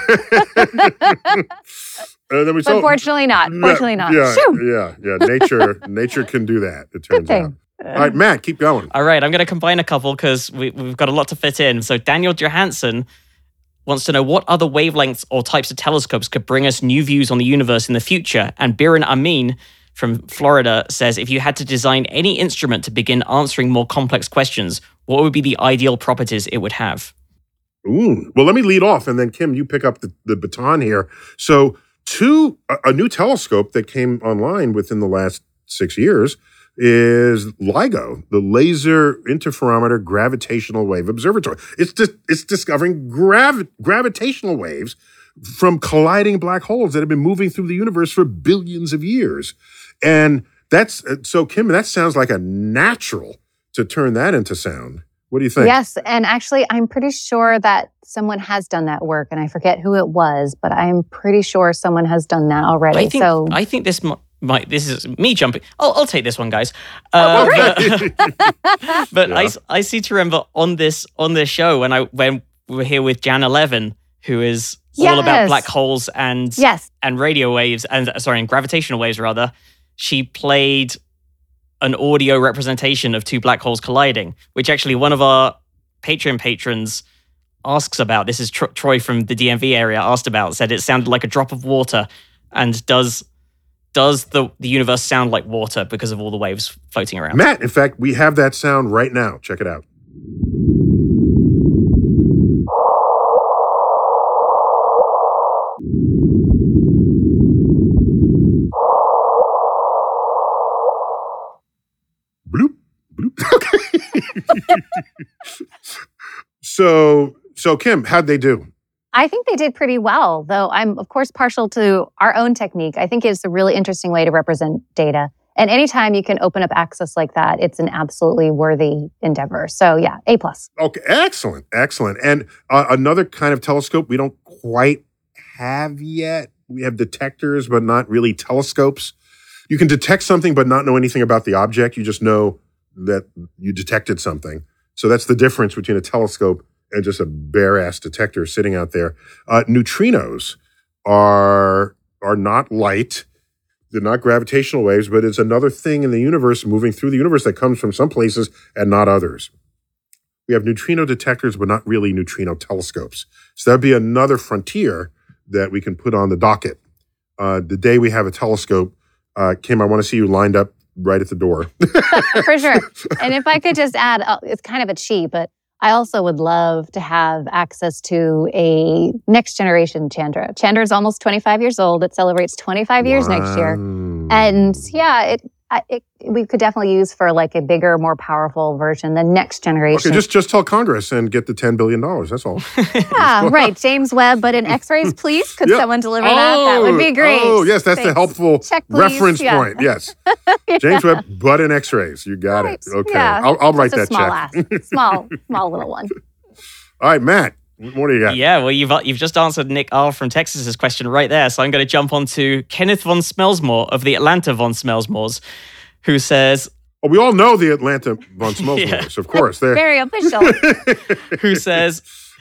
then we But saw, fortunately not. Fortunately not. Yeah, Shoo! yeah, yeah. Nature, nature can do that. It turns thing. out. All right, Matt, keep going. All right, I'm going to combine a couple because we, we've got a lot to fit in. So Daniel Johansson wants to know what other wavelengths or types of telescopes could bring us new views on the universe in the future. And Biren Amin from Florida says, if you had to design any instrument to begin answering more complex questions, what would be the ideal properties it would have? Ooh. Well, let me lead off, and then Kim, you pick up the, the baton here. So, two a, a new telescope that came online within the last six years is LIGO, the Laser Interferometer Gravitational Wave Observatory. It's di- it's discovering gravi- gravitational waves from colliding black holes that have been moving through the universe for billions of years. And that's so, Kim, that sounds like a natural to turn that into sound. What do you think? Yes. And actually, I'm pretty sure that someone has done that work. And I forget who it was, but I'm pretty sure someone has done that already. I think, so I think this might, might, this is me jumping. I'll, I'll take this one, guys. Uh, but but Yeah. I, I seem to remember on this on this show when I when we were here with Jan Eleven, who is all about Yes. black holes and yes. and radio waves and sorry, and gravitational waves rather. She played an audio representation of two black holes colliding, which actually one of our Patreon patrons asks about. This is Tro- Troy from the D M V area asked about, said it sounded like a drop of water. And does does the, the universe sound like water because of all the waves floating around? Matt, in fact, we have that sound right now. Check it out. Bloop, bloop. Okay. so, so Kim, how'd they do? I think they did pretty well, though I'm, of course, partial to our own technique. I think it's a really interesting way to represent data. And anytime you can open up access like that, it's an absolutely worthy endeavor. So yeah, A plus. Okay, excellent, excellent. And uh, another kind of telescope we don't quite have yet. We have detectors, but not really telescopes. You can detect something, but not know anything about the object. You just know that you detected something. So that's the difference between a telescope and just a bare-ass detector sitting out there. Uh, neutrinos are are not light. They're not gravitational waves, but it's another thing in the universe, moving through the universe, that comes from some places and not others. We have neutrino detectors, but not really neutrino telescopes. So that'd be another frontier that we can put on the docket. Uh, the day we have a telescope, uh, Kim, I want to see you lined up right at the door. For sure. And if I could just add, uh, it's kind of a cheat, but I also would love to have access to a next generation Chandra. Chandra is almost twenty-five years old. It celebrates twenty-five years next year. And yeah, it, I- it we could definitely use for like a bigger, more powerful version, the next generation. Okay, just, just tell Congress and get the ten billion dollars. That's all. Yeah, right. James Webb, but in X-rays, please. Could Yeah. someone deliver that? That would be great. Oh, yes, that's the Thanks. helpful Check, please. reference Yeah. point. Yes. James Webb, but in X-rays. You got Right. it. Okay. Yeah. I'll, I'll write Just that a small check. ask. Small, small little one. All right, Matt, what do you got? Yeah, well, you've you've just answered Nick R. from Texas's question right there. So I'm going to jump on to Kenneth von Smelsmore of the Atlanta von Smelsmores, who says, Oh, we all know the Atlanta von Smelsmores, Yeah. of course. They're Very official. who says,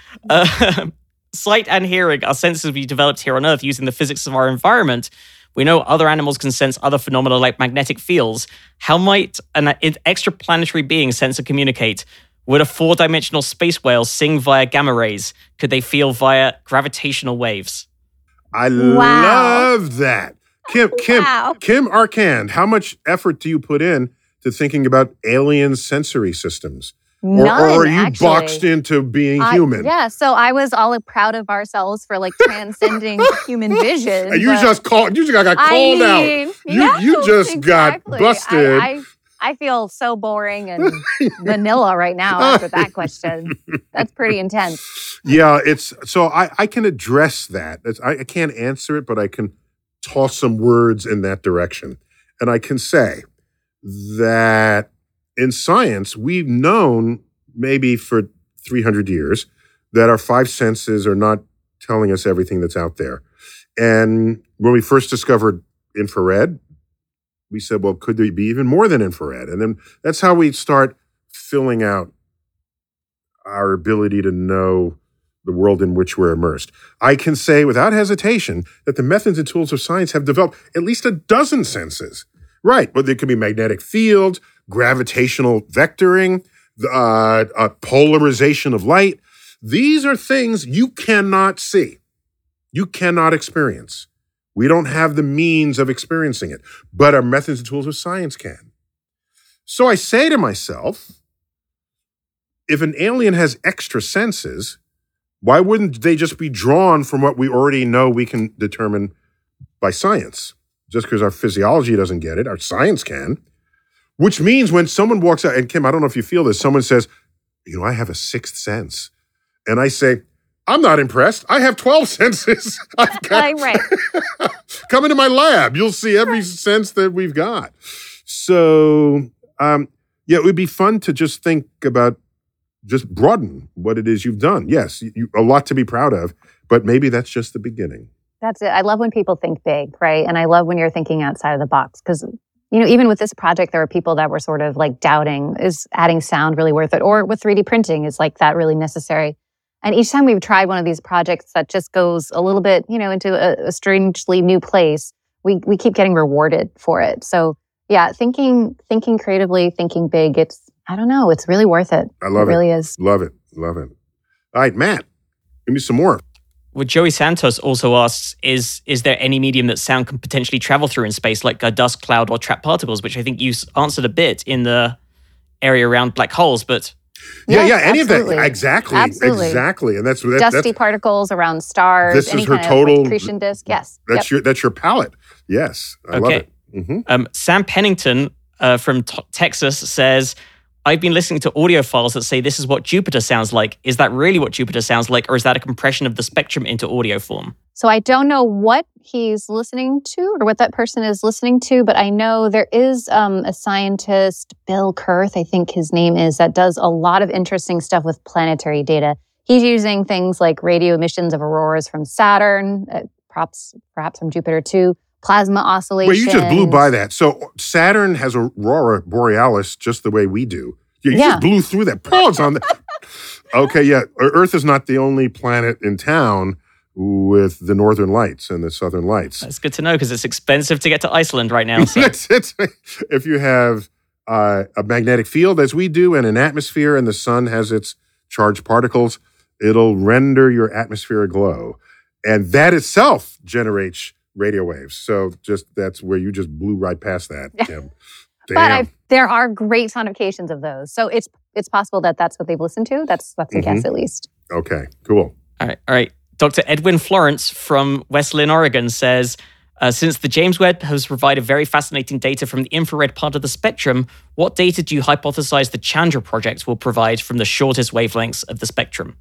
uh, sight and hearing are senses we developed here on Earth using the physics of our environment. We know other animals can sense other phenomena like magnetic fields. How might an extraplanetary being sense and communicate? Would a four-dimensional space whale sing via gamma rays? Could they feel via gravitational waves? I Wow. love that. Kim, Kim, Wow. Kim Arkand, how much effort do you put in to thinking about alien sensory systems? Or, None, or are you actually. boxed into being I- human? Yeah, so I was all proud of ourselves for like transcending human vision. And you but- just called. You just got I called out. mean, You yeah, you just exactly. got busted. I, I, I feel so boring and vanilla right now after that question. That's pretty intense. Yeah, it's so I, I can address that. It's, I, I can't answer it, but I can toss some words in that direction. And I can say that in science, we've known maybe for three hundred years that our five senses are not telling us everything that's out there. And when we first discovered infrared, we said, well, could there be even more than infrared? And then that's how we start filling out our ability to know the world in which we're immersed. I can say without hesitation that the methods and tools of science have developed at least a dozen senses. Right, but there could be magnetic fields, gravitational vectoring, uh, uh, polarization of light. These are things you cannot see. You cannot experience. We don't have the means of experiencing it, but our methods and tools of science can. So I say to myself, if an alien has extra senses, why wouldn't they just be drawn from what we already know we can determine by science? Just because our physiology doesn't get it, our science can. Which means when someone walks out, and Kim, I don't know if you feel this, someone says, you know, I have a sixth sense. And I say, I'm not impressed. I have twelve senses. I've got, Right. come into my lab. You'll see every sense that we've got. So, um, yeah, it would be fun to just think about, just broaden what it is you've done. Yes, you, a lot to be proud of, but maybe that's just the beginning. That's it. I love when people think big, right? And I love when you're thinking outside of the box because, you know, even with this project, there were people that were sort of like doubting, is adding sound really worth it? Or with three D printing, is like that really necessary? And each time we've tried one of these projects that just goes a little bit, you know, into a, a strangely new place, we we keep getting rewarded for it. So yeah, thinking thinking creatively, thinking big, it's, I don't know, it's really worth it. I love it. it. really is. Love it. Love it. All right, Matt, give me some more. Well, Joey Santos also asks, is is there any medium that sound can potentially travel through in space, like a dust cloud or trapped particles, which I think you s- answered a bit in the area around black holes, but... Yeah, Yes, yeah, any absolutely. of that. Exactly. Absolutely. Exactly. And that's, that, Dusty that's, particles around stars, This is any her kind total- of like, accretion disk. Yes. that's Yep. your that's your palette. Yes, I love Okay. it. Mm-hmm. Um, Sam Pennington uh, from t- Texas says, I've been listening to audio files that say this is what Jupiter sounds like. Is that really what Jupiter sounds like, or is that a compression of the spectrum into audio form? So I don't know what he's listening to or what that person is listening to, but I know there is um, a scientist, Bill Kurth, I think his name is, that does a lot of interesting stuff with planetary data. He's using things like radio emissions of auroras from Saturn, uh, perhaps, perhaps from Jupiter too, plasma oscillations. Well, you just blew by that. So Saturn has aurora borealis just the way we do. You Yeah. just blew through that. Pause on that. Okay, yeah. Earth is not the only planet in town with the northern lights and the southern lights. That's good to know because it's expensive to get to Iceland right now. So. It's- it's- if you have uh, a magnetic field, as we do, and an atmosphere, and the sun has its charged particles, it'll render your atmosphere aglow. And that itself generates radio waves. So just that's where you just blew right past that, Kim. Damn. But I, there are great sonifications of those. So it's it's possible that that's what they've listened to. That's, that's a Mhm. guess at least. Okay, cool. All right, all right. Doctor Edwin Florence from West Lynn, Oregon says, uh, since the James Webb has provided very fascinating data from the infrared part of the spectrum, what data do you hypothesize the Chandra project will provide from the shortest wavelengths of the spectrum?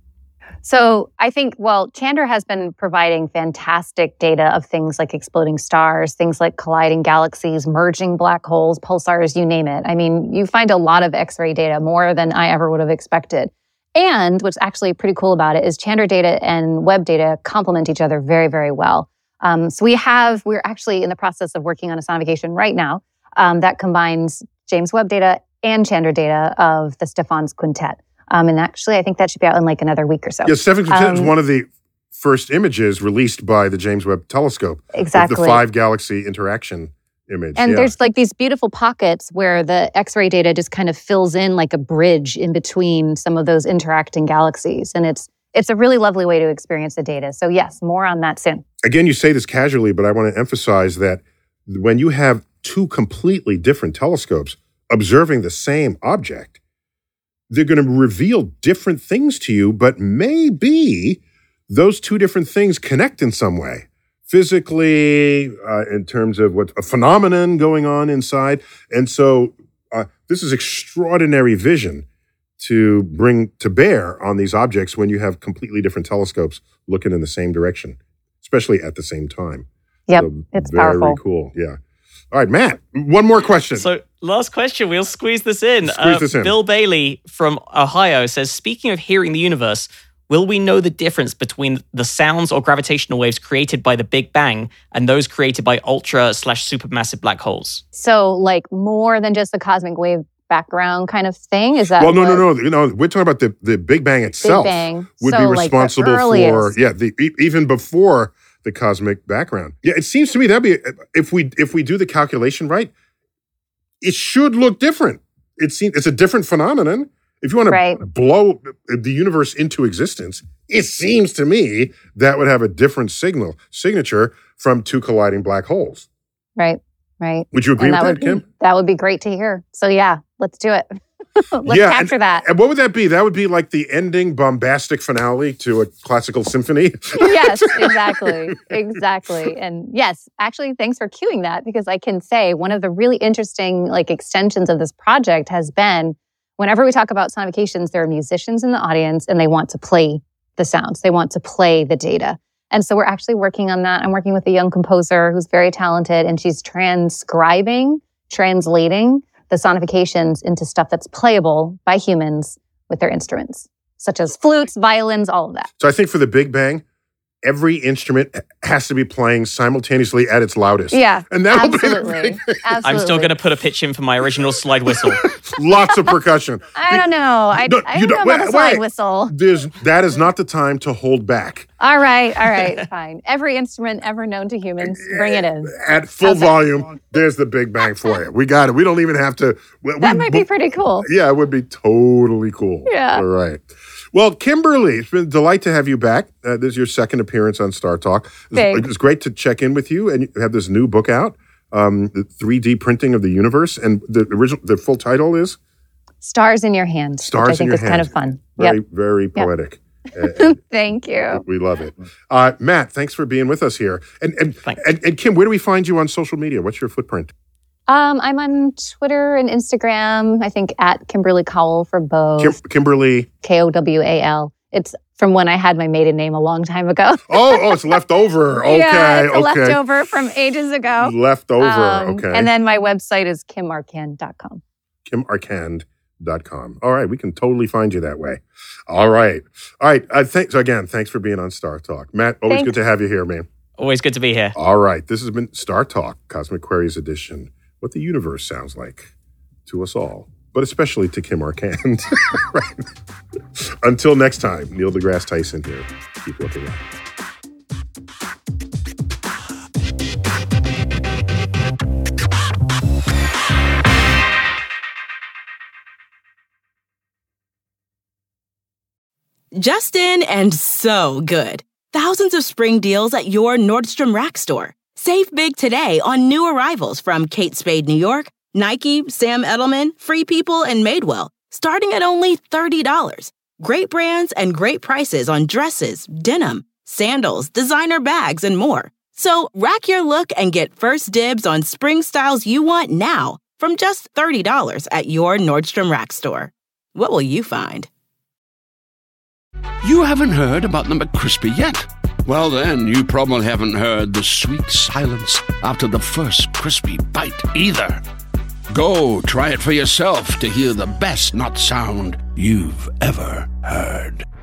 So I think, well, Chandra has been providing fantastic data of things like exploding stars, things like colliding galaxies, merging black holes, pulsars, you name it. I mean, you find a lot of X-ray data, more than I ever would have expected. And what's actually pretty cool about it is Chandra data and Webb data complement each other very, very well. Um, so we have, we're actually in the process of working on a sonification right now um, that combines James Webb data and Chandra data of the Stefan's Quintet. Um, and actually, I think that should be out in like another week or so. Yeah, Stefan's Quintet is Um, one of the first images released by the James Webb Telescope. Exactly. Of the five galaxy interaction image. And yeah. there's like these beautiful pockets where the X-ray data just kind of fills in like a bridge in between some of those interacting galaxies. And it's it's a really lovely way to experience the data. So yes, more on that soon. Again, you say this casually, but I want to emphasize that when you have two completely different telescopes observing the same object, they're going to reveal different things to you, but maybe those two different things connect in some way. Physically, uh, in terms of what a phenomenon going on inside. And so uh, this is extraordinary vision to bring to bear on these objects when you have completely different telescopes looking in the same direction, especially at the same time. Yep, So it's very powerful. cool. Yeah. All right, Matt, one more question. So, last question. We'll squeeze this in. Squeeze this in. Bill Bailey from Ohio says, speaking of hearing the universe, will we know the difference between the sounds or gravitational waves created by the Big Bang and those created by ultra slash supermassive black holes? So like more than just the cosmic wave background kind of thing? Is that well, no, what- no, no. You know, we're talking about the, the Big Bang itself. Bang. Would So, be like, the responsible for, earliest. yeah, the, e- even before the cosmic background. Yeah, it seems to me that'd be, if we if we do the calculation right, it should look different. It seems it's a different phenomenon. If you want to Right. blow the universe into existence, it seems to me that would have a different signal signature from two colliding black holes. Right, right. Would you agree And with that, would be, Kim? that would be great to hear. So yeah, let's do it. Let's Yeah, capture and, that. And what would that be? That would be like the ending bombastic finale to a classical symphony. Yes, exactly. Exactly. And yes, actually, thanks for cueing that, because I can say one of the really interesting like extensions of this project has been whenever we talk about sonifications, there are musicians in the audience and they want to play the sounds. They want to play the data. And so we're actually working on that. I'm working with a young composer who's very talented, and she's transcribing, translating the sonifications into stuff that's playable by humans with their instruments, such as flutes, violins, all of that. So I think for the Big Bang, every instrument has to be playing simultaneously at its loudest. Yeah, And that'll be the absolutely. Big Bang. Absolutely. I'm still going to put a pitch in for my original slide whistle. Lots of percussion. I don't know. I, No, I you don't know don't- about wait, the slide wait. whistle. There's, that is not the time to hold back. All right, all right, fine. Every instrument ever known to humans, bring it in. At full How's that? volume, there's the Big Bang for you. We got it. We don't even have to. We, That we- might be pretty cool. Yeah, it would be totally cool. Yeah. All right. Well, Kimberly, it's been a delight to have you back. Uh, this is your second appearance on Star Talk. It's, Thanks. it's great to check in with you, and you have this new book out, um, the three D printing of the universe, and the original, the full title is Stars in your hands, Stars which I think in Your is kind Hands. of fun. very, Yep. very poetic. Uh, Thank you. we love it. Uh, Matt, thanks for being with us here. And and, Thanks. and and Kim, where do we find you on social media? What's your footprint? Um, I'm on Twitter and Instagram. I think at Kimberly Cowell for both. Kim, Kimberly. K O W A L. It's from when I had my maiden name a long time ago. Oh, oh, it's left over. Okay, yeah, it's a okay. leftover from ages ago. Left over. Um, okay. And then my website is kim arcand dot com. kim arcand dot com. All right, we can totally find you that way. All right. All right. Uh, thanks again. Thanks for being on Star Talk. Matt, always Thanks. good to have you here, man. Always good to be here. All right. This has been Star Talk, Cosmic Queries Edition. What the universe sounds like to us all, but especially to Kim Arcand. Right. Until next time, Neil deGrasse Tyson here. Keep looking up. Justin and so good. Thousands of spring deals at your Nordstrom Rack store. Save big today on new arrivals from Kate Spade New York, Nike, Sam Edelman, Free People, and Madewell, starting at only thirty dollars. Great brands and great prices on dresses, denim, sandals, designer bags, and more. So rack your look and get first dibs on spring styles you want now from just thirty dollars at your Nordstrom Rack store. What will you find? You haven't heard about the McCrispy yet? Well, then, you probably haven't heard the sweet silence after the first crispy bite either. Go try it for yourself to hear the best nut sound you've ever heard.